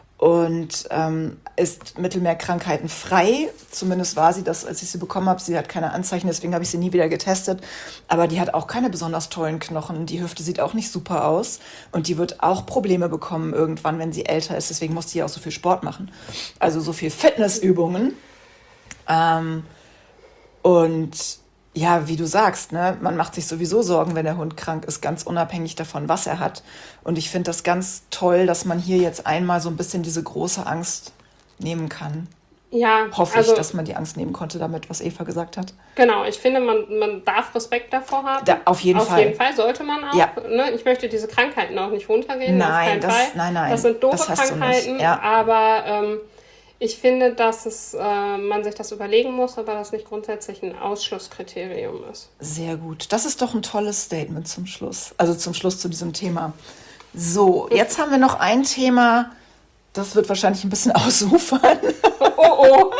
und ähm, ist Mittelmeerkrankheiten frei. Zumindest war sie das, als ich sie bekommen habe. Sie hat keine Anzeichen, deswegen habe ich sie nie wieder getestet. Aber die hat auch keine besonders tollen Knochen. Die Hüfte sieht auch nicht super aus. Und die wird auch Probleme bekommen irgendwann, wenn sie älter ist. Deswegen muss sie ja auch so viel Sport machen. Also so viel Fitnessübungen. Ähm, und ja, wie du sagst, ne, man macht sich sowieso Sorgen, wenn der Hund krank ist, ganz unabhängig davon, was er hat. Und ich finde das ganz toll, dass man hier jetzt einmal so ein bisschen diese große Angst nehmen kann. Ja, hoffe also, ich, dass man die Angst nehmen konnte damit, was Eva gesagt hat. Genau, ich finde, man, man darf Respekt davor haben. Da, auf jeden auf Fall. Auf jeden Fall sollte man auch. Ja. Ne? Ich möchte diese Krankheiten auch nicht runterreden. Nein, auf keinen das, Fall. nein, nein. Das sind doofe das hast Krankheiten, du nicht. Ja. aber ähm, ich finde, dass es, äh, man sich das überlegen muss, aber das nicht grundsätzlich ein Ausschlusskriterium ist. Sehr gut. Das ist doch ein tolles Statement zum Schluss. Also zum Schluss zu diesem Thema. So, jetzt haben wir noch ein Thema, das wird wahrscheinlich ein bisschen ausufern. Oh, oh.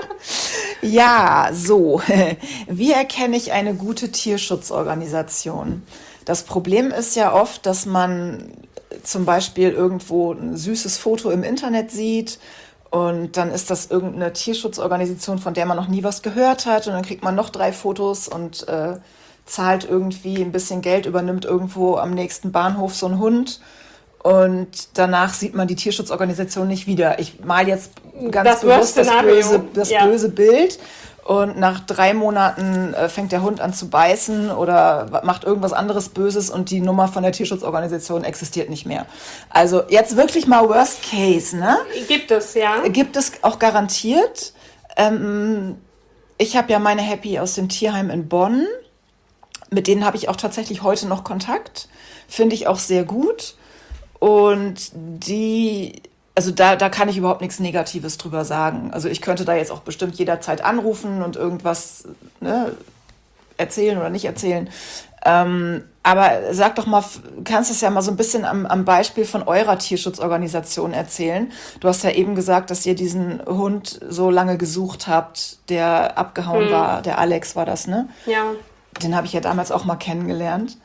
Ja, so. Wie erkenne ich eine gute Tierschutzorganisation? Das Problem ist ja oft, dass man zum Beispiel irgendwo ein süßes Foto im Internet sieht und dann ist das irgendeine Tierschutzorganisation, von der man noch nie was gehört hat und dann kriegt man noch drei Fotos und äh, zahlt irgendwie ein bisschen Geld, übernimmt irgendwo am nächsten Bahnhof so einen Hund und danach sieht man die Tierschutzorganisation nicht wieder. Ich mal jetzt ganz das bewusst das böse, das ja. böse Bild und nach drei Monaten äh, fängt der Hund an zu beißen oder macht irgendwas anderes Böses und die Nummer von der Tierschutzorganisation existiert nicht mehr. Also jetzt wirklich mal Worst Case, ne? Gibt es, ja. Gibt es auch garantiert. Ähm, ich habe ja meine Happy aus dem Tierheim in Bonn. Mit denen habe ich auch tatsächlich heute noch Kontakt. Finde ich auch sehr gut. Und die, also da, da kann ich überhaupt nichts Negatives drüber sagen. Also ich könnte da jetzt auch bestimmt jederzeit anrufen und irgendwas ne, erzählen oder nicht erzählen. Ähm, aber sag doch mal, kannst du es ja mal so ein bisschen am, am Beispiel von eurer Tierschutzorganisation erzählen. Du hast ja eben gesagt, dass ihr diesen Hund so lange gesucht habt, der abgehauen hm. war. Der Alex war das, ne? Ja. Den habe ich ja damals auch mal kennengelernt.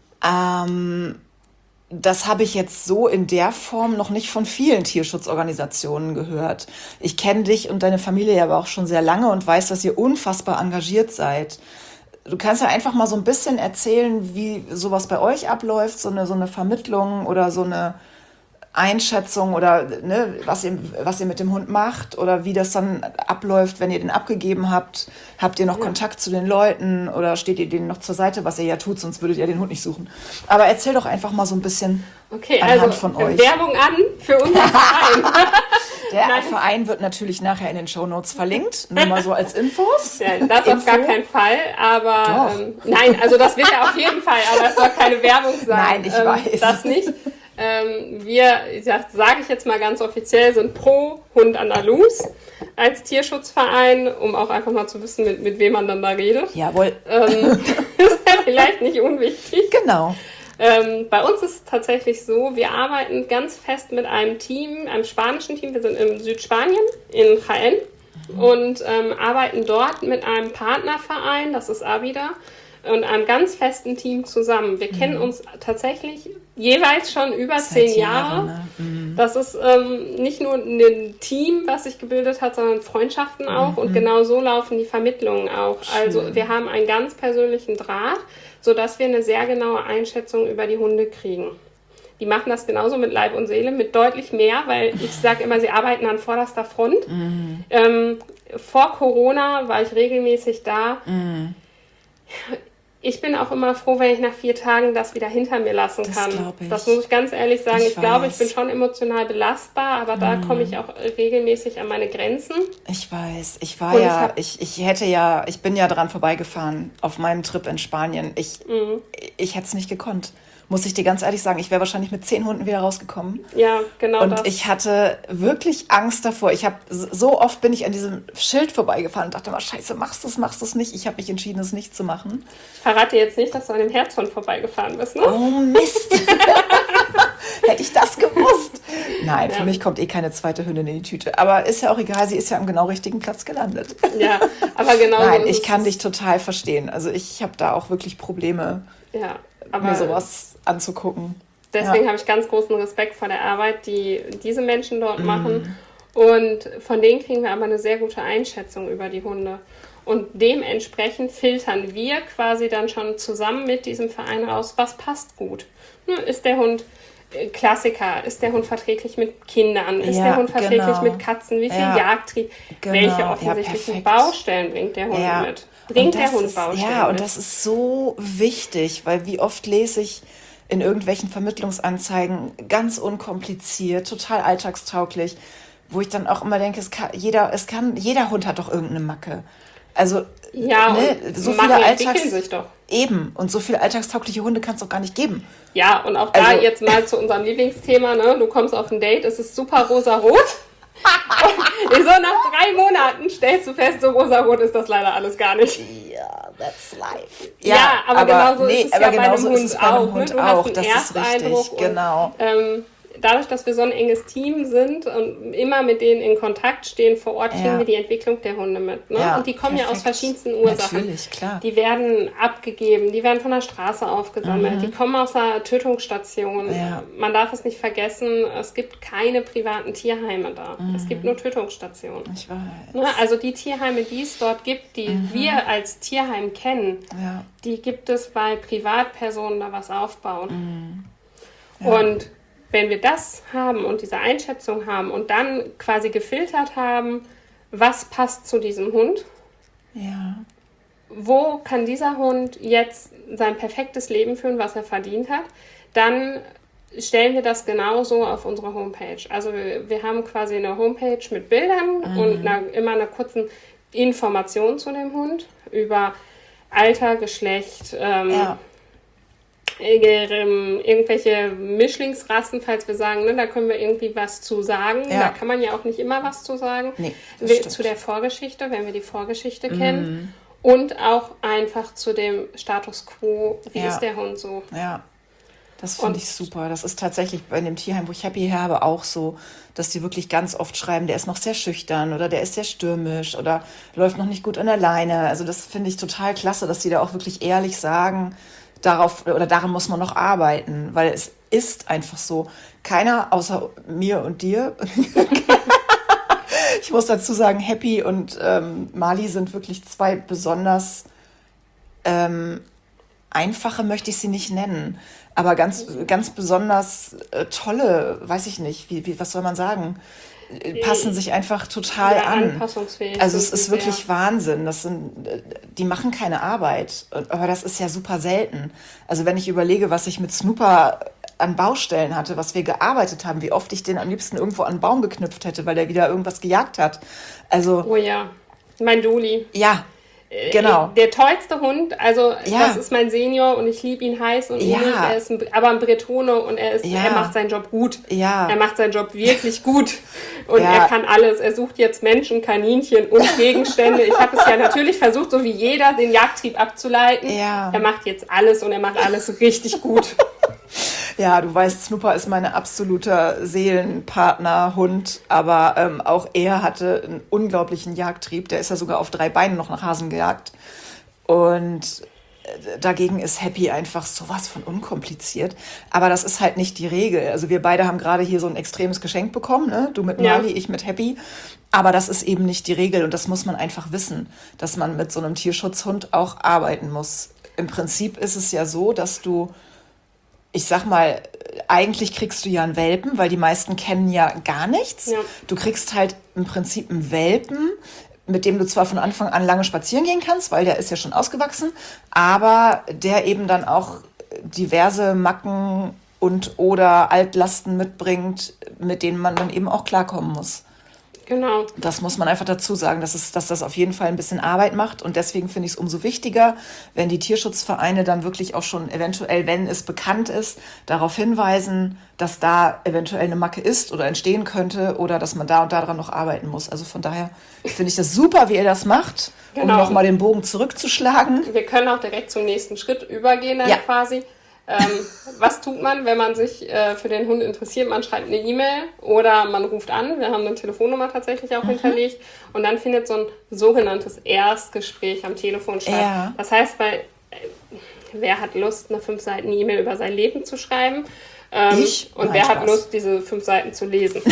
Ähm, das habe ich jetzt so in der Form noch nicht von vielen Tierschutzorganisationen gehört. Ich kenne dich und deine Familie aber auch schon sehr lange und weiß, dass ihr unfassbar engagiert seid. Du kannst ja einfach mal so ein bisschen erzählen, wie sowas bei euch abläuft, so eine, so eine Vermittlung oder so eine Einschätzung oder ne, was ihr, was ihr mit dem Hund macht oder wie das dann abläuft, wenn ihr den abgegeben habt. Habt ihr noch ja. Kontakt zu den Leuten oder steht ihr denen noch zur Seite, was ihr ja tut, sonst würdet ihr den Hund nicht suchen. Aber erzähl doch einfach mal so ein bisschen okay, anhand also von euch. Werbung an für unseren Verein. Der Nein. Verein wird natürlich nachher in den Shownotes verlinkt, nur mal so als Infos. Ja, das Info. Auf gar keinen Fall, aber ähm, nein, also das wird ja auf jeden Fall, aber es soll keine Werbung sein. Nein, ich ähm, weiß. Das nicht. Ähm, wir, sage ich jetzt mal ganz offiziell, sind pro Hund Andalus als Tierschutzverein, um auch einfach mal zu wissen, mit, mit wem man dann da redet. Jawohl. Ähm, das ist ja vielleicht nicht unwichtig. Genau. Ähm, bei uns ist es tatsächlich so, wir arbeiten ganz fest mit einem Team, einem spanischen Team. Wir sind in Südspanien, in Jaén, mhm. und ähm, arbeiten dort mit einem Partnerverein, das ist Avida, und einem ganz festen Team zusammen. Wir mhm. kennen uns tatsächlich jeweils schon über Seit zehn Jahre. Jahre. Ne? Mhm. Das ist ähm, nicht nur ein Team, was sich gebildet hat, sondern Freundschaften auch. Mhm. Und genau so laufen die Vermittlungen auch. Schön. Also wir haben einen ganz persönlichen Draht, sodass wir eine sehr genaue Einschätzung über die Hunde kriegen. Die machen das genauso mit Leib und Seele, mit deutlich mehr, weil ich sage immer, sie arbeiten an vorderster Front. Mhm. Ähm, vor Corona war ich regelmäßig da. Mhm. Ich bin auch immer froh, wenn ich nach vier Tagen das wieder hinter mir lassen das kann. Ich. Das muss ich ganz ehrlich sagen. Ich, ich glaube, ich bin weiß. schon emotional belastbar, aber da mm. komme ich auch regelmäßig an meine Grenzen. Ich weiß. Ich war Und ja, ich, ich, ich hätte ja, ich bin ja dran vorbeigefahren auf meinem Trip in Spanien. Ich, mm. ich hätte es nicht gekonnt. Muss ich dir ganz ehrlich sagen, ich wäre wahrscheinlich mit zehn Hunden wieder rausgekommen. Ja, genau. Und das. ich hatte wirklich Angst davor. Ich habe so oft bin ich an diesem Schild vorbeigefahren und dachte immer, scheiße, machst du es, machst du es nicht. Ich habe mich entschieden, es nicht zu machen. Ich verrate jetzt nicht, dass du an dem Herzhund vorbeigefahren bist, ne? Oh Mist. Hätte ich das gewusst. Nein, ja. Für mich kommt eh keine zweite Hündin in die Tüte. Aber ist ja auch egal, sie ist ja am genau richtigen Platz gelandet. Ja, aber genau. Nein, so ich kann dich total verstehen. Also ich habe da auch wirklich Probleme, ja, aber mir sowas anzugucken. Deswegen ja. habe ich ganz großen Respekt vor der Arbeit, die diese Menschen dort mm. machen. Und von denen kriegen wir aber eine sehr gute Einschätzung über die Hunde. Und dementsprechend filtern wir quasi dann schon zusammen mit diesem Verein raus, was passt gut. Ist der Hund Klassiker, ist der Hund verträglich mit Kindern, ist ja, der Hund verträglich genau. mit Katzen, wie viel ja. Jagdtrieb, genau. welche offensichtlichen ja, Baustellen bringt der Hund ja. mit? Bringt der Hund ist, Baustellen Ja, und mit? das ist so wichtig, weil wie oft lese ich in irgendwelchen Vermittlungsanzeigen, ganz unkompliziert, total alltagstauglich, wo ich dann auch immer denke, es kann, jeder, es kann, jeder Hund hat doch irgendeine Macke. Also, ja, ne, so Macken viele entwickeln Alltags... sich doch. Eben, und so viele alltagstaugliche Hunde kann es doch gar nicht geben. Ja, und auch da Also- jetzt mal zu unserem Lieblingsthema, ne? Du kommst auf ein Date, es ist super rosa-rot. Und so nach drei Monaten stellst du fest, so rosa-rot ist das leider alles gar nicht. Ja, that's life. Ja, aber genauso ist es aber ja bei einem genauso Hund ist es bei einem auch, Hund ne? Du hast auch. einen Das ist Ersteindruck richtig, und, genau. Ähm, dadurch, dass wir so ein enges Team sind und immer mit denen in Kontakt stehen vor Ort, kriegen Ja. wir die Entwicklung der Hunde mit. Ne? Ja, und die kommen ja aus perfekt. verschiedensten Ursachen. Natürlich, klar. Die werden abgegeben, die werden von der Straße aufgesammelt, die kommen aus einer Tötungsstation. Mhm. Ja. Man darf es nicht vergessen, es gibt keine privaten Tierheime da. Es gibt nur Tötungsstationen. Ich weiß. Ne? Also die Tierheime, die es dort gibt, die wir als Tierheim kennen, Ja. die gibt es, weil Privatpersonen da was aufbauen. Und wenn wir das haben und diese Einschätzung haben und dann quasi gefiltert haben, was passt zu diesem Hund, Ja. wo kann dieser Hund jetzt sein perfektes Leben führen, was er verdient hat, dann stellen wir das genauso auf unsere Homepage. Also wir, wir haben quasi eine Homepage mit Bildern und einer, immer einer kurzen Information zu dem Hund über Alter, Geschlecht, ähm, Ja. irgendwelche Mischlingsrassen, falls wir sagen, ne, da können wir irgendwie was zu sagen. Ja. Da kann man ja auch nicht immer was zu sagen. Nee, das Wir, stimmt. zu der Vorgeschichte, wenn wir die Vorgeschichte kennen. Und auch einfach zu dem Status quo, wie Ja. ist der Hund so. Ja, das Und- finde ich super. Das ist tatsächlich bei dem Tierheim, wo ich Happy habe, auch so, dass die wirklich ganz oft schreiben, der ist noch sehr schüchtern oder der ist sehr stürmisch oder läuft noch nicht gut an der Leine. Also das finde ich total klasse, dass die da auch wirklich ehrlich sagen, darauf oder daran muss man noch arbeiten, weil es ist einfach so. Keiner außer mir und dir. Ich muss dazu sagen, Happy und ähm, Mali sind wirklich zwei besonders ähm, einfache, möchte ich sie nicht nennen, aber ganz, ganz besonders äh, tolle, weiß ich nicht, wie, wie, was soll man sagen, äh, passen sich einfach total Sehr an. anpassungsfähig Also es sind sie ist wirklich sehr. Wahnsinn. Das sind, äh, die machen keine Arbeit, aber das ist ja super selten. Also wenn ich überlege, was ich mit Snooper an Baustellen hatte, was wir gearbeitet haben, wie oft ich den am liebsten irgendwo an einen Baum geknüpft hätte, weil der wieder irgendwas gejagt hat. Also Oh ja, mein Doli. ja, genau. Der tollste Hund, also Ja. das ist mein Senior und ich liebe ihn heiß und Ja. innig. Er ist ein, aber ein Bretone und er, ist, Ja. er macht seinen Job gut. Ja. Er macht seinen Job wirklich gut. Und Ja. er kann alles. Er sucht jetzt Menschen, Kaninchen und Gegenstände. Ich habe es ja natürlich versucht, so wie jeder, den Jagdtrieb abzuleiten. Ja. Er macht jetzt alles und er macht alles richtig gut. Ja, du weißt, Snooper ist mein absoluter Seelenpartner, Hund, aber ähm, auch er hatte einen unglaublichen Jagdtrieb. Der ist ja sogar auf drei Beinen noch nach Hasen gejagt. Und äh, dagegen ist Happy einfach sowas von unkompliziert. Aber das ist halt nicht die Regel. Also wir beide haben gerade hier so ein extremes Geschenk bekommen, ne? Du mit Ja. Mali, ich mit Happy. Aber das ist eben nicht die Regel und das muss man einfach wissen, dass man mit so einem Tierschutzhund auch arbeiten muss. Im Prinzip ist es ja so, dass du ich sag mal, eigentlich kriegst du ja einen Welpen, weil die meisten kennen ja gar nichts. Ja. Du kriegst halt im Prinzip einen Welpen, mit dem du zwar von Anfang an lange spazieren gehen kannst, weil der ist ja schon ausgewachsen, aber der eben dann auch diverse Macken und oder Altlasten mitbringt, mit denen man dann eben auch klarkommen muss. Genau. Das muss man einfach dazu sagen, dass, es, dass das auf jeden Fall ein bisschen Arbeit macht. Und deswegen finde ich es umso wichtiger, wenn die Tierschutzvereine dann wirklich auch schon eventuell, wenn es bekannt ist, darauf hinweisen, dass da eventuell eine Macke ist oder entstehen könnte oder dass man da und daran noch arbeiten muss. Also von daher finde ich das super, wie ihr das macht, Genau. um nochmal den Bogen zurückzuschlagen. Wir können auch direkt zum nächsten Schritt übergehen dann Ja. quasi. Ähm, was tut man, wenn man sich äh, für den Hund interessiert? Man schreibt eine E-Mail oder man ruft an. Wir haben eine Telefonnummer tatsächlich auch mhm. hinterlegt. Und dann findet so ein sogenanntes Erstgespräch am Telefon statt. Ja. Das heißt, weil äh, wer hat Lust, eine fünf Seiten E-Mail über sein Leben zu schreiben? Ähm, Ich? Und Nein, wer Spaß. hat Lust, diese fünf Seiten zu lesen?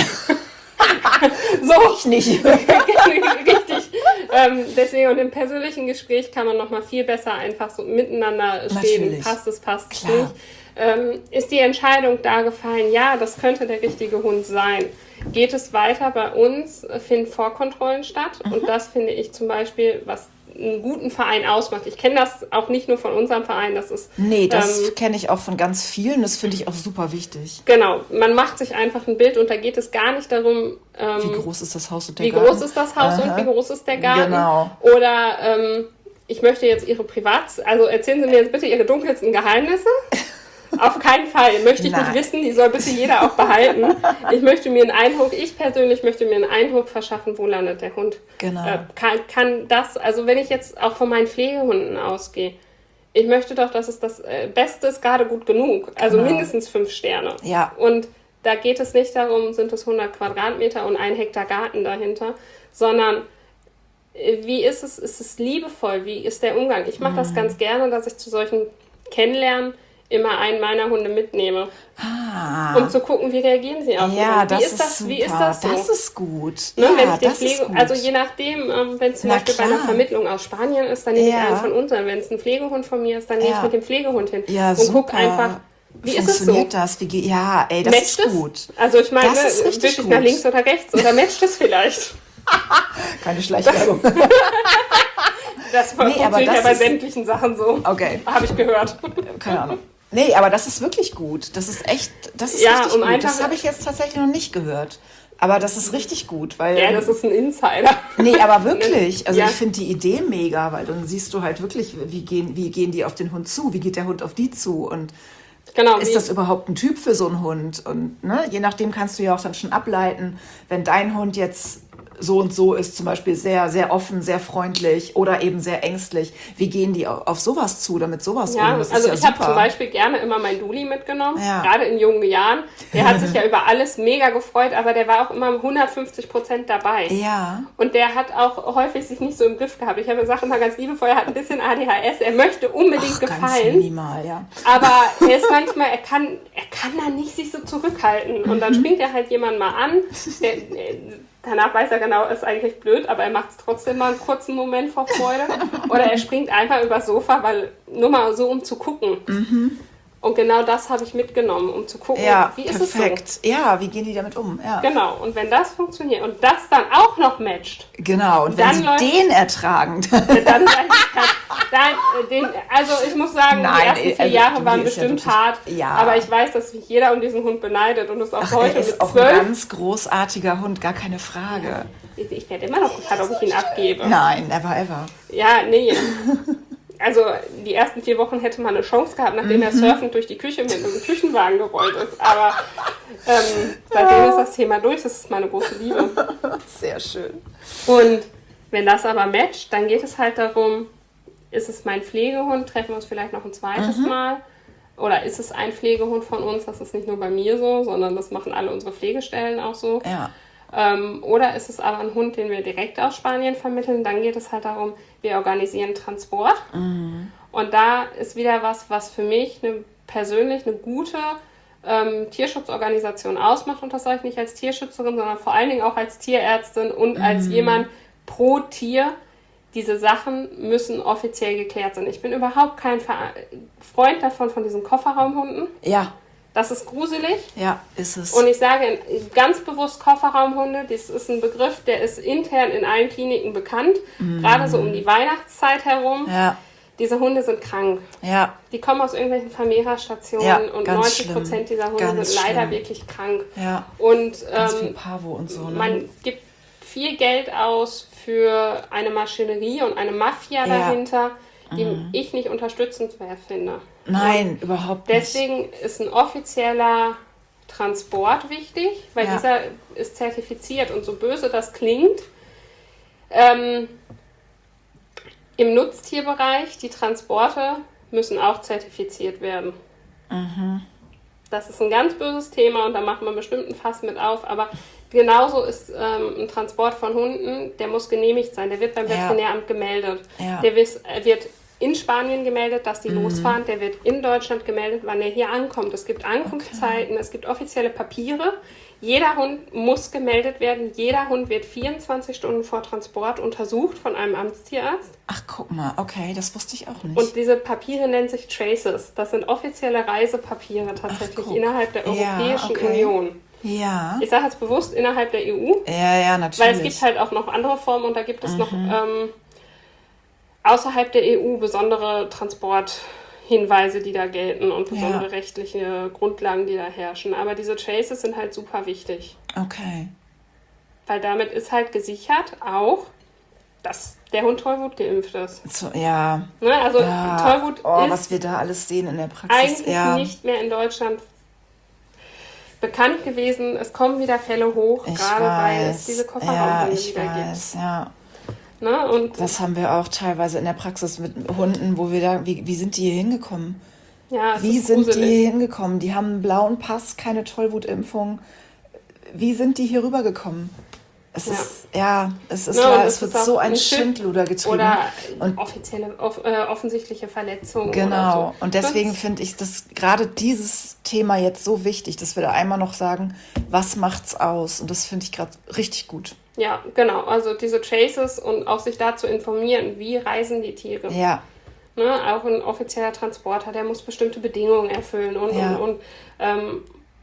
So, Ich nicht. richtig. Ähm, deswegen, und im persönlichen Gespräch kann man nochmal viel besser einfach so miteinander stehen. Natürlich. Passt es, passt es Klar. nicht. Ähm, ist die Entscheidung da gefallen? Ja, das könnte der richtige Hund sein. Geht es weiter? Bei uns finden Vorkontrollen statt. Mhm. Und das finde ich zum Beispiel, was einen guten Verein ausmacht. Ich kenne das auch nicht nur von unserem Verein, das ist... Nee, das ähm, kenne ich auch von ganz vielen, das finde ich auch super wichtig. Genau, man macht sich einfach ein Bild und da geht es gar nicht darum... Ähm, wie groß ist das Haus und der wie Garten? groß ist das Haus Aha. und wie groß ist der Garten? Genau. Oder ähm, ich möchte jetzt Ihre Privat... Also erzählen Sie mir jetzt bitte Ihre dunkelsten Geheimnisse. Auf keinen Fall. Möchte ich Nein. nicht wissen, die soll bitte jeder auch behalten. Ich möchte mir einen Eindruck, ich persönlich möchte mir einen Eindruck verschaffen, wo landet der Hund. Genau. Äh, kann, kann das, also wenn ich jetzt auch von meinen Pflegehunden ausgehe, ich möchte doch, dass es das äh, Beste ist, gerade gut genug. Also Genau. mindestens fünf Sterne. Ja. Und da geht es nicht darum, sind es hundert Quadratmeter und ein Hektar Garten dahinter, sondern äh, wie ist es, ist es liebevoll, wie ist der Umgang? Ich mache Mhm. das ganz gerne, dass ich zu solchen Kennenlernen immer einen meiner Hunde mitnehme, Ah. um zu gucken, wie reagieren sie auf Ja, ihn. das Wie ist ist das, super. wie ist das so? Das ist gut. Ne, Ja, wenn ich den das ist Pflege, gut. also je nachdem, ähm, wenn es zum Na Beispiel bei einer klar. Vermittlung aus Spanien ist, dann nehme Ja. ich einen von unseren. Wenn es ein Pflegehund von mir ist, dann gehe Ja. ich mit dem Pflegehund hin Ja, und super. gucke einfach, wie ist es so? Funktioniert das? Wie ge- ja, ey, das Matcht ist es? gut. Also ich meine, Das ist richtig wirklich gut. nach links oder rechts oder matcht es vielleicht? Keine Schleichwerbung. Das Nee, aber funktioniert ja das bei ist- sämtlichen Sachen so. Okay, Habe ich gehört. keine Ahnung. Nee, aber das ist wirklich gut. Das ist echt, das ist Ja, richtig um gut. einfach- Das habe ich jetzt tatsächlich noch nicht gehört. Aber das ist richtig gut, weil... Ja, das ist ein Insider. Nee, aber wirklich. Also Ja. ich finde die Idee mega, weil dann siehst du halt wirklich, wie gehen, wie gehen die auf den Hund zu, wie geht der Hund auf die zu und Genau, ist wie- das überhaupt ein Typ für so einen Hund? Und ne, je nachdem kannst du ja auch dann schon ableiten, wenn dein Hund jetzt so und so ist, zum Beispiel sehr, sehr offen, sehr freundlich oder eben sehr ängstlich. Wie gehen die auf, auf sowas zu, damit sowas Ja, um? Das also ist ja ich habe super. zum Beispiel gerne immer meinen Dulli mitgenommen, Ja. gerade in jungen Jahren. Der hat sich ja über alles mega gefreut, aber der war auch immer hundertfünfzig Prozent dabei. Ja, Und der hat auch häufig sich nicht so im Griff gehabt. Ich habe gesagt immer ganz liebevoll, er hat ein bisschen A D H S, er möchte unbedingt Ach, ganz gefallen, minimal, ja. aber er ist manchmal, er kann, er kann da nicht sich so zurückhalten. Und Mhm. dann springt er halt jemand mal an, der, der, danach weiß er genau, ist eigentlich blöd, aber er macht es trotzdem mal einen kurzen Moment vor Freude. Oder er springt einfach übers Sofa, weil nur mal so, um zu gucken. Und genau das habe ich mitgenommen, um zu gucken, Ja, wie ist perfekt. es so. Ja, wie gehen die damit um? Ja. Genau, und wenn das funktioniert und das dann auch noch matcht, Genau, und wenn Dann sie läuft- den ertragen, dann sage ich, dann, äh, den, also ich muss sagen, Nein, die ersten vier also Jahre die waren ist ja bestimmt wirklich- hart, ja. aber ich weiß, dass mich jeder um diesen Hund beneidet und es auch ach, heute er ist mit auch ein zwölf, ganz großartiger Hund, gar keine Frage. ich, ich werde immer noch gefragt, ob ich ihn abgebe. Nein, never ever. Ja, nee. Also die ersten vier Wochen hätte man eine Chance gehabt, nachdem Mhm. er surfend durch die Küche mit einem Küchenwagen gerollt ist. Aber ähm, seitdem ist das Thema durch, das ist meine große Liebe. Sehr schön. Und wenn das aber matcht, dann geht es halt darum, ist es mein Pflegehund, treffen wir uns vielleicht noch ein zweites Mhm. Mal? Oder ist es ein Pflegehund von uns? Das ist nicht nur bei mir so, sondern das machen alle unsere Pflegestellen auch so. Ja. Ähm, oder ist es aber ein Hund, den wir direkt aus Spanien vermitteln? Dann geht es halt darum, wir organisieren Transport. Und da ist wieder was, was für mich eine, persönlich eine gute ähm, Tierschutzorganisation ausmacht. Und das sage ich nicht als Tierschützerin, sondern vor allen Dingen auch als Tierärztin und als jemand pro Tier. Diese Sachen müssen offiziell geklärt sein. Ich bin überhaupt kein Ver- Freund davon, von diesen Kofferraumhunden. Ja, Das ist gruselig. ja, ist es. Und ich sage ganz bewusst Kofferraumhunde, das ist ein Begriff, der ist intern in allen Kliniken bekannt, gerade so um die Weihnachtszeit herum. ja, Diese Hunde sind krank. ja, Die kommen aus irgendwelchen Vermehrerstationen Ja, und ganz neunzig Prozent dieser Hunde Ganz sind leider schlimm. wirklich krank. ja. Und Ganz viel ähm, Pavo und so, ne? man gibt viel Geld aus für eine Maschinerie und eine Mafia Ja. dahinter, die ich nicht unterstützenswert finde. Nein, überhaupt nicht. Deswegen ist ein offizieller Transport wichtig, weil Ja. dieser ist zertifiziert und so böse das klingt. Ähm, Im Nutztierbereich, die Transporte müssen auch zertifiziert werden. Das ist ein ganz böses Thema und da macht man bestimmt ein Fass mit auf, aber genauso ist ähm, ein Transport von Hunden, der muss genehmigt sein, der wird beim Ja. Veterinäramt gemeldet. Ja. Der wis- äh, wird in Spanien gemeldet, dass die losfahren, der wird in Deutschland gemeldet, wann er hier ankommt. Es gibt Ankunftszeiten, es gibt offizielle Papiere. Jeder Hund muss gemeldet werden, jeder Hund wird vierundzwanzig Stunden vor Transport untersucht von einem Amtstierarzt. Ach, guck mal, okay, das wusste ich auch nicht. Und diese Papiere nennen sich Traces. Das sind offizielle Reisepapiere tatsächlich guck. innerhalb der Ja, Europäischen okay. Union. ja, Ich sage jetzt bewusst innerhalb der E U, ja, ja, natürlich. weil es gibt halt auch noch andere Formen und da gibt es noch ähm, außerhalb der E U besondere Transporthinweise, die da gelten und besondere ja. rechtliche Grundlagen, die da herrschen. Aber diese Traces sind halt super wichtig. Okay. Weil damit ist halt gesichert auch, dass der Hund Tollwut geimpft ist. So, ja. Ne, also ja. Tollwut oh, ist was wir da alles sehen in der Praxis. eigentlich ja. nicht mehr in Deutschland bekannt gewesen. Es kommen wieder Fälle hoch, ich gerade weiß. weil es diese Kofferraumhunde ja, wieder weiß. gibt. Ja. Ne, und das haben wir auch teilweise in der Praxis mit Hunden, wo wir da, wie, wie sind die hier hingekommen? Ja, es wie ist sind gruselig. die hier hingekommen? Die haben einen blauen Pass, keine Tollwutimpfung. Wie sind die hier rübergekommen? Es ja. ist, ja, es ist, ja, ja, es es wird ist so ein Schild Schindluder getrieben. Oder und offizielle, off, äh, offensichtliche Verletzungen. Genau. Oder so. Und deswegen finde ich das gerade dieses Thema jetzt so wichtig, dass wir da einmal noch sagen, was macht's aus? Und das finde ich gerade richtig gut. Ja, genau. Also diese Traces und auch sich dazu informieren, wie reisen die Tiere. Ja. Ne? Auch ein offizieller Transporter, der muss bestimmte Bedingungen erfüllen. Und, ja. und, und ähm,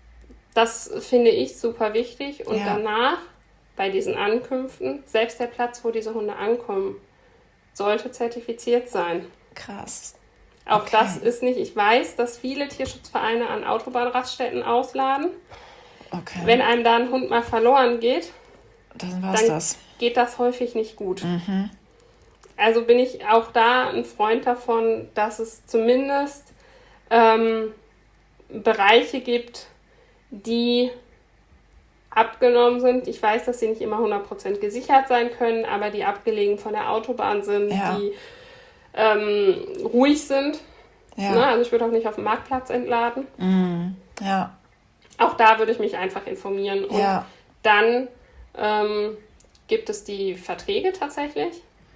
das finde ich super wichtig. Und ja. danach, bei diesen Ankünften, selbst der Platz, wo diese Hunde ankommen, sollte zertifiziert sein. Krass. Auch okay. das ist nicht, ich weiß, dass viele Tierschutzvereine an Autobahnraststätten ausladen. Okay. Wenn einem da ein Hund mal verloren geht, dann, war's dann das. geht das häufig nicht gut. Mhm. Also bin ich auch da ein Freund davon, dass es zumindest ähm, Bereiche gibt, die abgenommen sind. Ich weiß, dass sie nicht immer hundert Prozent gesichert sein können, aber die abgelegen von der Autobahn sind, ja. die ähm, ruhig sind. Ja. Ne? Also ich würde auch nicht auf dem Marktplatz entladen. Mhm. Ja. Auch da würde ich mich einfach informieren. Und ja. dann ähm, gibt es die Verträge tatsächlich.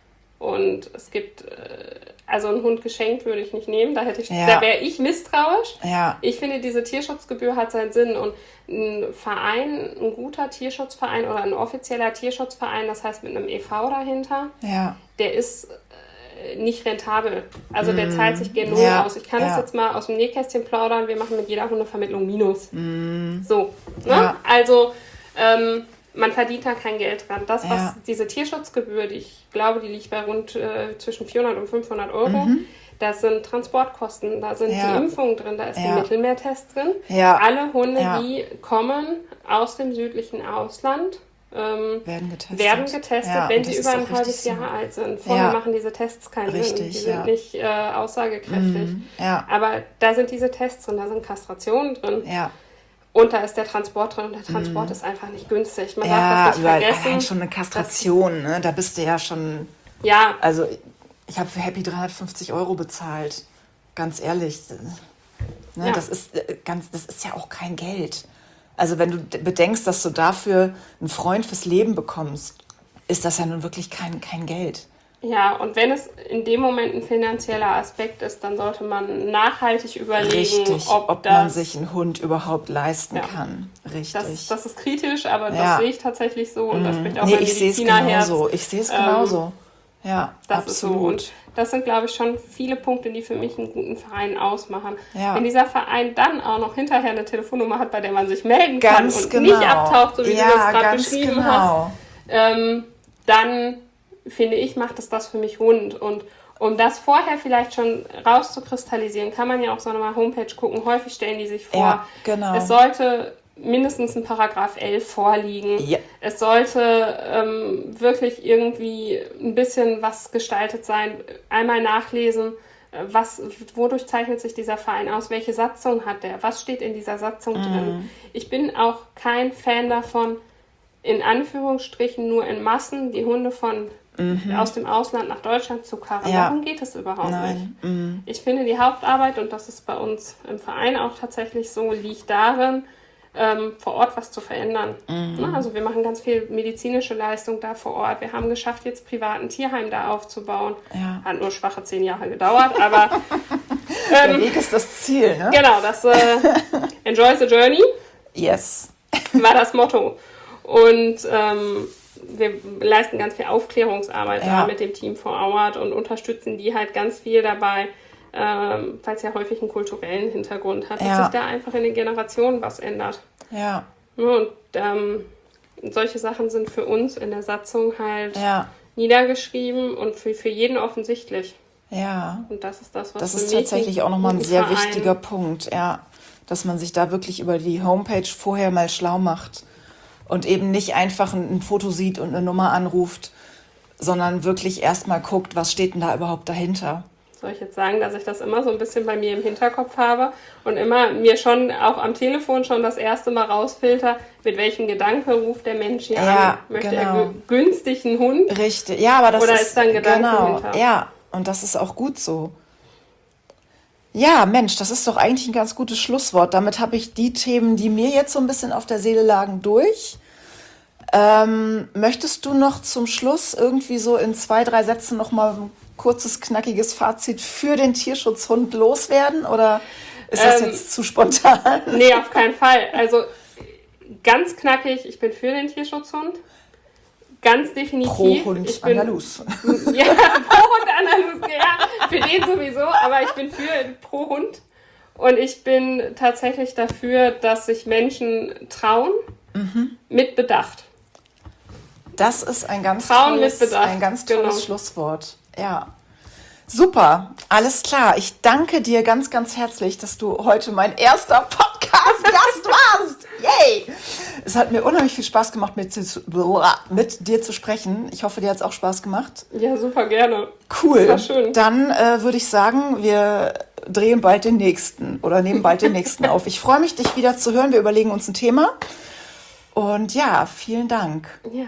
Und es gibt, äh, also einen Hund geschenkt würde ich nicht nehmen, da hätte ich, ja. da wäre ich misstrauisch. Ja. Ich finde, diese Tierschutzgebühr hat seinen Sinn und ein Verein, ein guter Tierschutzverein oder ein offizieller Tierschutzverein, das heißt mit einem E V dahinter, ja. der ist äh, nicht rentabel. Also mm. der zahlt sich gen Null ja. aus. Ich kann ja. das jetzt mal aus dem Nähkästchen plaudern, wir machen mit jeder Hundevermittlung Minus. Mm. So, ne? Ja. Also, ähm, man verdient da kein Geld dran. Das, was ja. diese Tierschutzgebühr, die ich glaube, die liegt bei rund äh, zwischen vierhundert und fünfhundert Euro, mhm. das sind Transportkosten, da sind ja. die Impfungen drin, da ist ja. der Mittelmeertest drin. Ja. Alle Hunde, ja. die kommen aus dem südlichen Ausland, ähm, werden getestet, werden getestet ja, wenn sie über ein halbes so. Jahr alt sind. Vorher ja. machen diese Tests keinen richtig, Sinn, die sind ja. nicht äh, aussagekräftig. Mhm. Ja. Aber da sind diese Tests drin, da sind Kastrationen drin. Ja. Und da ist der Transport drin und der Transport mm. ist einfach nicht günstig. Man ja, darf das nicht vergessen. Allein schon eine Kastration, ne? Da bist du ja schon... Ja. Also ich habe für Happy dreihundertfünfzig Euro bezahlt. Ganz ehrlich. Ne? Ja. Das ist ganz, das ist ja auch kein Geld. Also wenn du bedenkst, dass du dafür einen Freund fürs Leben bekommst, ist das ja nun wirklich kein, kein Geld. Ja, und wenn es in dem Moment ein finanzieller Aspekt ist, dann sollte man nachhaltig überlegen, Richtig, ob, ob das, man sich einen Hund überhaupt leisten ja. kann. Richtig. Das, das ist kritisch, aber ja. das sehe ich tatsächlich so und das spricht auch nee, mein ich sehe es Medizinerherz. genauso. Ich sehe es genauso. Ähm, ja, das absolut. Ist so. Und das sind, glaube ich, schon viele Punkte, die für mich einen guten Verein ausmachen. Ja. Wenn dieser Verein dann auch noch hinterher eine Telefonnummer hat, bei der man sich melden ganz kann und genau. nicht abtaucht, so wie ja, du das gerade beschrieben genau. hast, ähm, dann finde ich, macht es das für mich rund. Und um das vorher vielleicht schon rauszukristallisieren, kann man ja auf so einer Homepage gucken. Häufig stellen die sich vor, ja, genau. es sollte mindestens ein Paragraph elf vorliegen. Ja. Es sollte ähm, wirklich irgendwie ein bisschen was gestaltet sein. Einmal nachlesen, was, wodurch zeichnet sich dieser Verein aus? Welche Satzung hat der? Was steht in dieser Satzung mm. drin? Ich bin auch kein Fan davon, in Anführungsstrichen nur in Massen die Hunde von mhm. aus dem Ausland nach Deutschland zu karren. Ja. Darum geht es überhaupt Nein. nicht. Mhm. Ich finde, die Hauptarbeit, und das ist bei uns im Verein auch tatsächlich so, liegt darin, ähm, vor Ort was zu verändern. Mhm. Na, also wir machen ganz viel medizinische Leistung da vor Ort. Wir haben geschafft, jetzt privat ein Tierheim da aufzubauen. Ja. Hat nur schwache zehn Jahre gedauert, aber der ähm, Weg ist das Ziel, ne? Genau, das äh, Enjoy the Journey yes. war das Motto. Und ähm, wir leisten ganz viel Aufklärungsarbeit ja. da mit dem Team vor Ort und unterstützen die halt ganz viel dabei, ähm, weil es ja häufig einen kulturellen Hintergrund hat, dass ja. sich da einfach in den Generationen was ändert. Ja. Und ähm, solche Sachen sind für uns in der Satzung halt ja. niedergeschrieben und für, für jeden offensichtlich. Ja. Und das ist das, was Das für ist mich tatsächlich auch nochmal ein einen sehr Verein- wichtiger Punkt, ja. Dass man sich da wirklich über die Homepage vorher mal schlau macht und eben nicht einfach ein, ein Foto sieht und eine Nummer anruft, sondern wirklich erstmal guckt, was steht denn da überhaupt dahinter. Soll ich jetzt sagen, dass ich das immer so ein bisschen bei mir im Hinterkopf habe und immer mir schon auch am Telefon schon das erste Mal rausfilter, mit welchem Gedanke ruft der Mensch hier Ja, an. Möchte genau. er gü- günstig einen Hund? Richtig, ja, aber das Oder ist, ist da ein Gedanke genau, hinter? ja, und das ist auch gut so. Ja, Mensch, das ist doch eigentlich ein ganz gutes Schlusswort. Damit habe ich die Themen, die mir jetzt so ein bisschen auf der Seele lagen, durch. Ähm, möchtest du noch zum Schluss irgendwie so in zwei, drei Sätzen noch mal ein kurzes, knackiges Fazit für den Tierschutzhund loswerden? Oder ist das Ähm, jetzt zu spontan? Nee, auf keinen Fall. Also ganz knackig, ich bin für den Tierschutzhund. Ganz definitiv. Pro Hund ich bin, Andalus. Ja, pro Hund Andalus, ja. Für den sowieso, aber ich bin für pro Hund. Und ich bin tatsächlich dafür, dass sich Menschen trauen, Mhm. mit Bedacht. Das ist ein ganz Trauen tolles, mit Bedacht, ein ganz tolles genau. Schlusswort. Ja. Super, alles klar. Ich danke dir ganz, ganz herzlich, dass du heute mein erster Podcast-Gast warst. Yay! Es hat mir unheimlich viel Spaß gemacht, mit, zu, mit dir zu sprechen. Ich hoffe, dir hat es auch Spaß gemacht. Ja, super gerne. Cool. Das war schön. Dann äh, würde ich sagen, wir drehen bald den nächsten oder nehmen bald den nächsten auf. Ich freue mich, dich wieder zu hören. Wir überlegen uns ein Thema. Und ja, vielen Dank. Ja.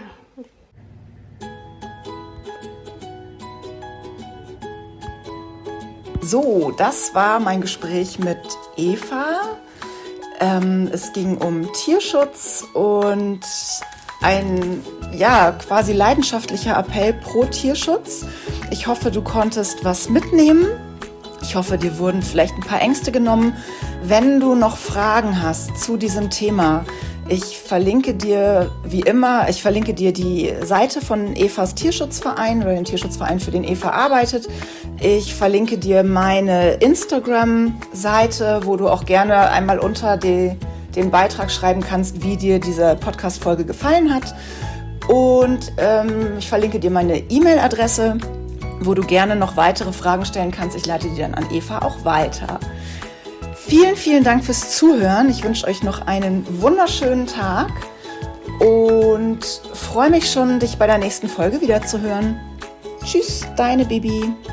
So, das war mein Gespräch mit Eva. Ähm, es ging um Tierschutz und ein ja, quasi leidenschaftlicher Appell pro Tierschutz. Ich hoffe, du konntest was mitnehmen. Ich hoffe, dir wurden vielleicht ein paar Ängste genommen. Wenn du noch Fragen hast zu diesem Thema, ich verlinke dir, wie immer, ich verlinke dir die Seite von Evas Tierschutzverein oder den Tierschutzverein, für den Eva arbeitet. Ich verlinke dir meine Instagram-Seite, wo du auch gerne einmal unter die, den Beitrag schreiben kannst, wie dir diese Podcast-Folge gefallen hat. Und ähm, ich verlinke dir meine E-Mail-Adresse, wo du gerne noch weitere Fragen stellen kannst. Ich leite die dann an Eva auch weiter. Vielen, vielen Dank fürs Zuhören. Ich wünsche euch noch einen wunderschönen Tag und freue mich schon, dich bei der nächsten Folge wieder zu hören. Tschüss, deine Bibi.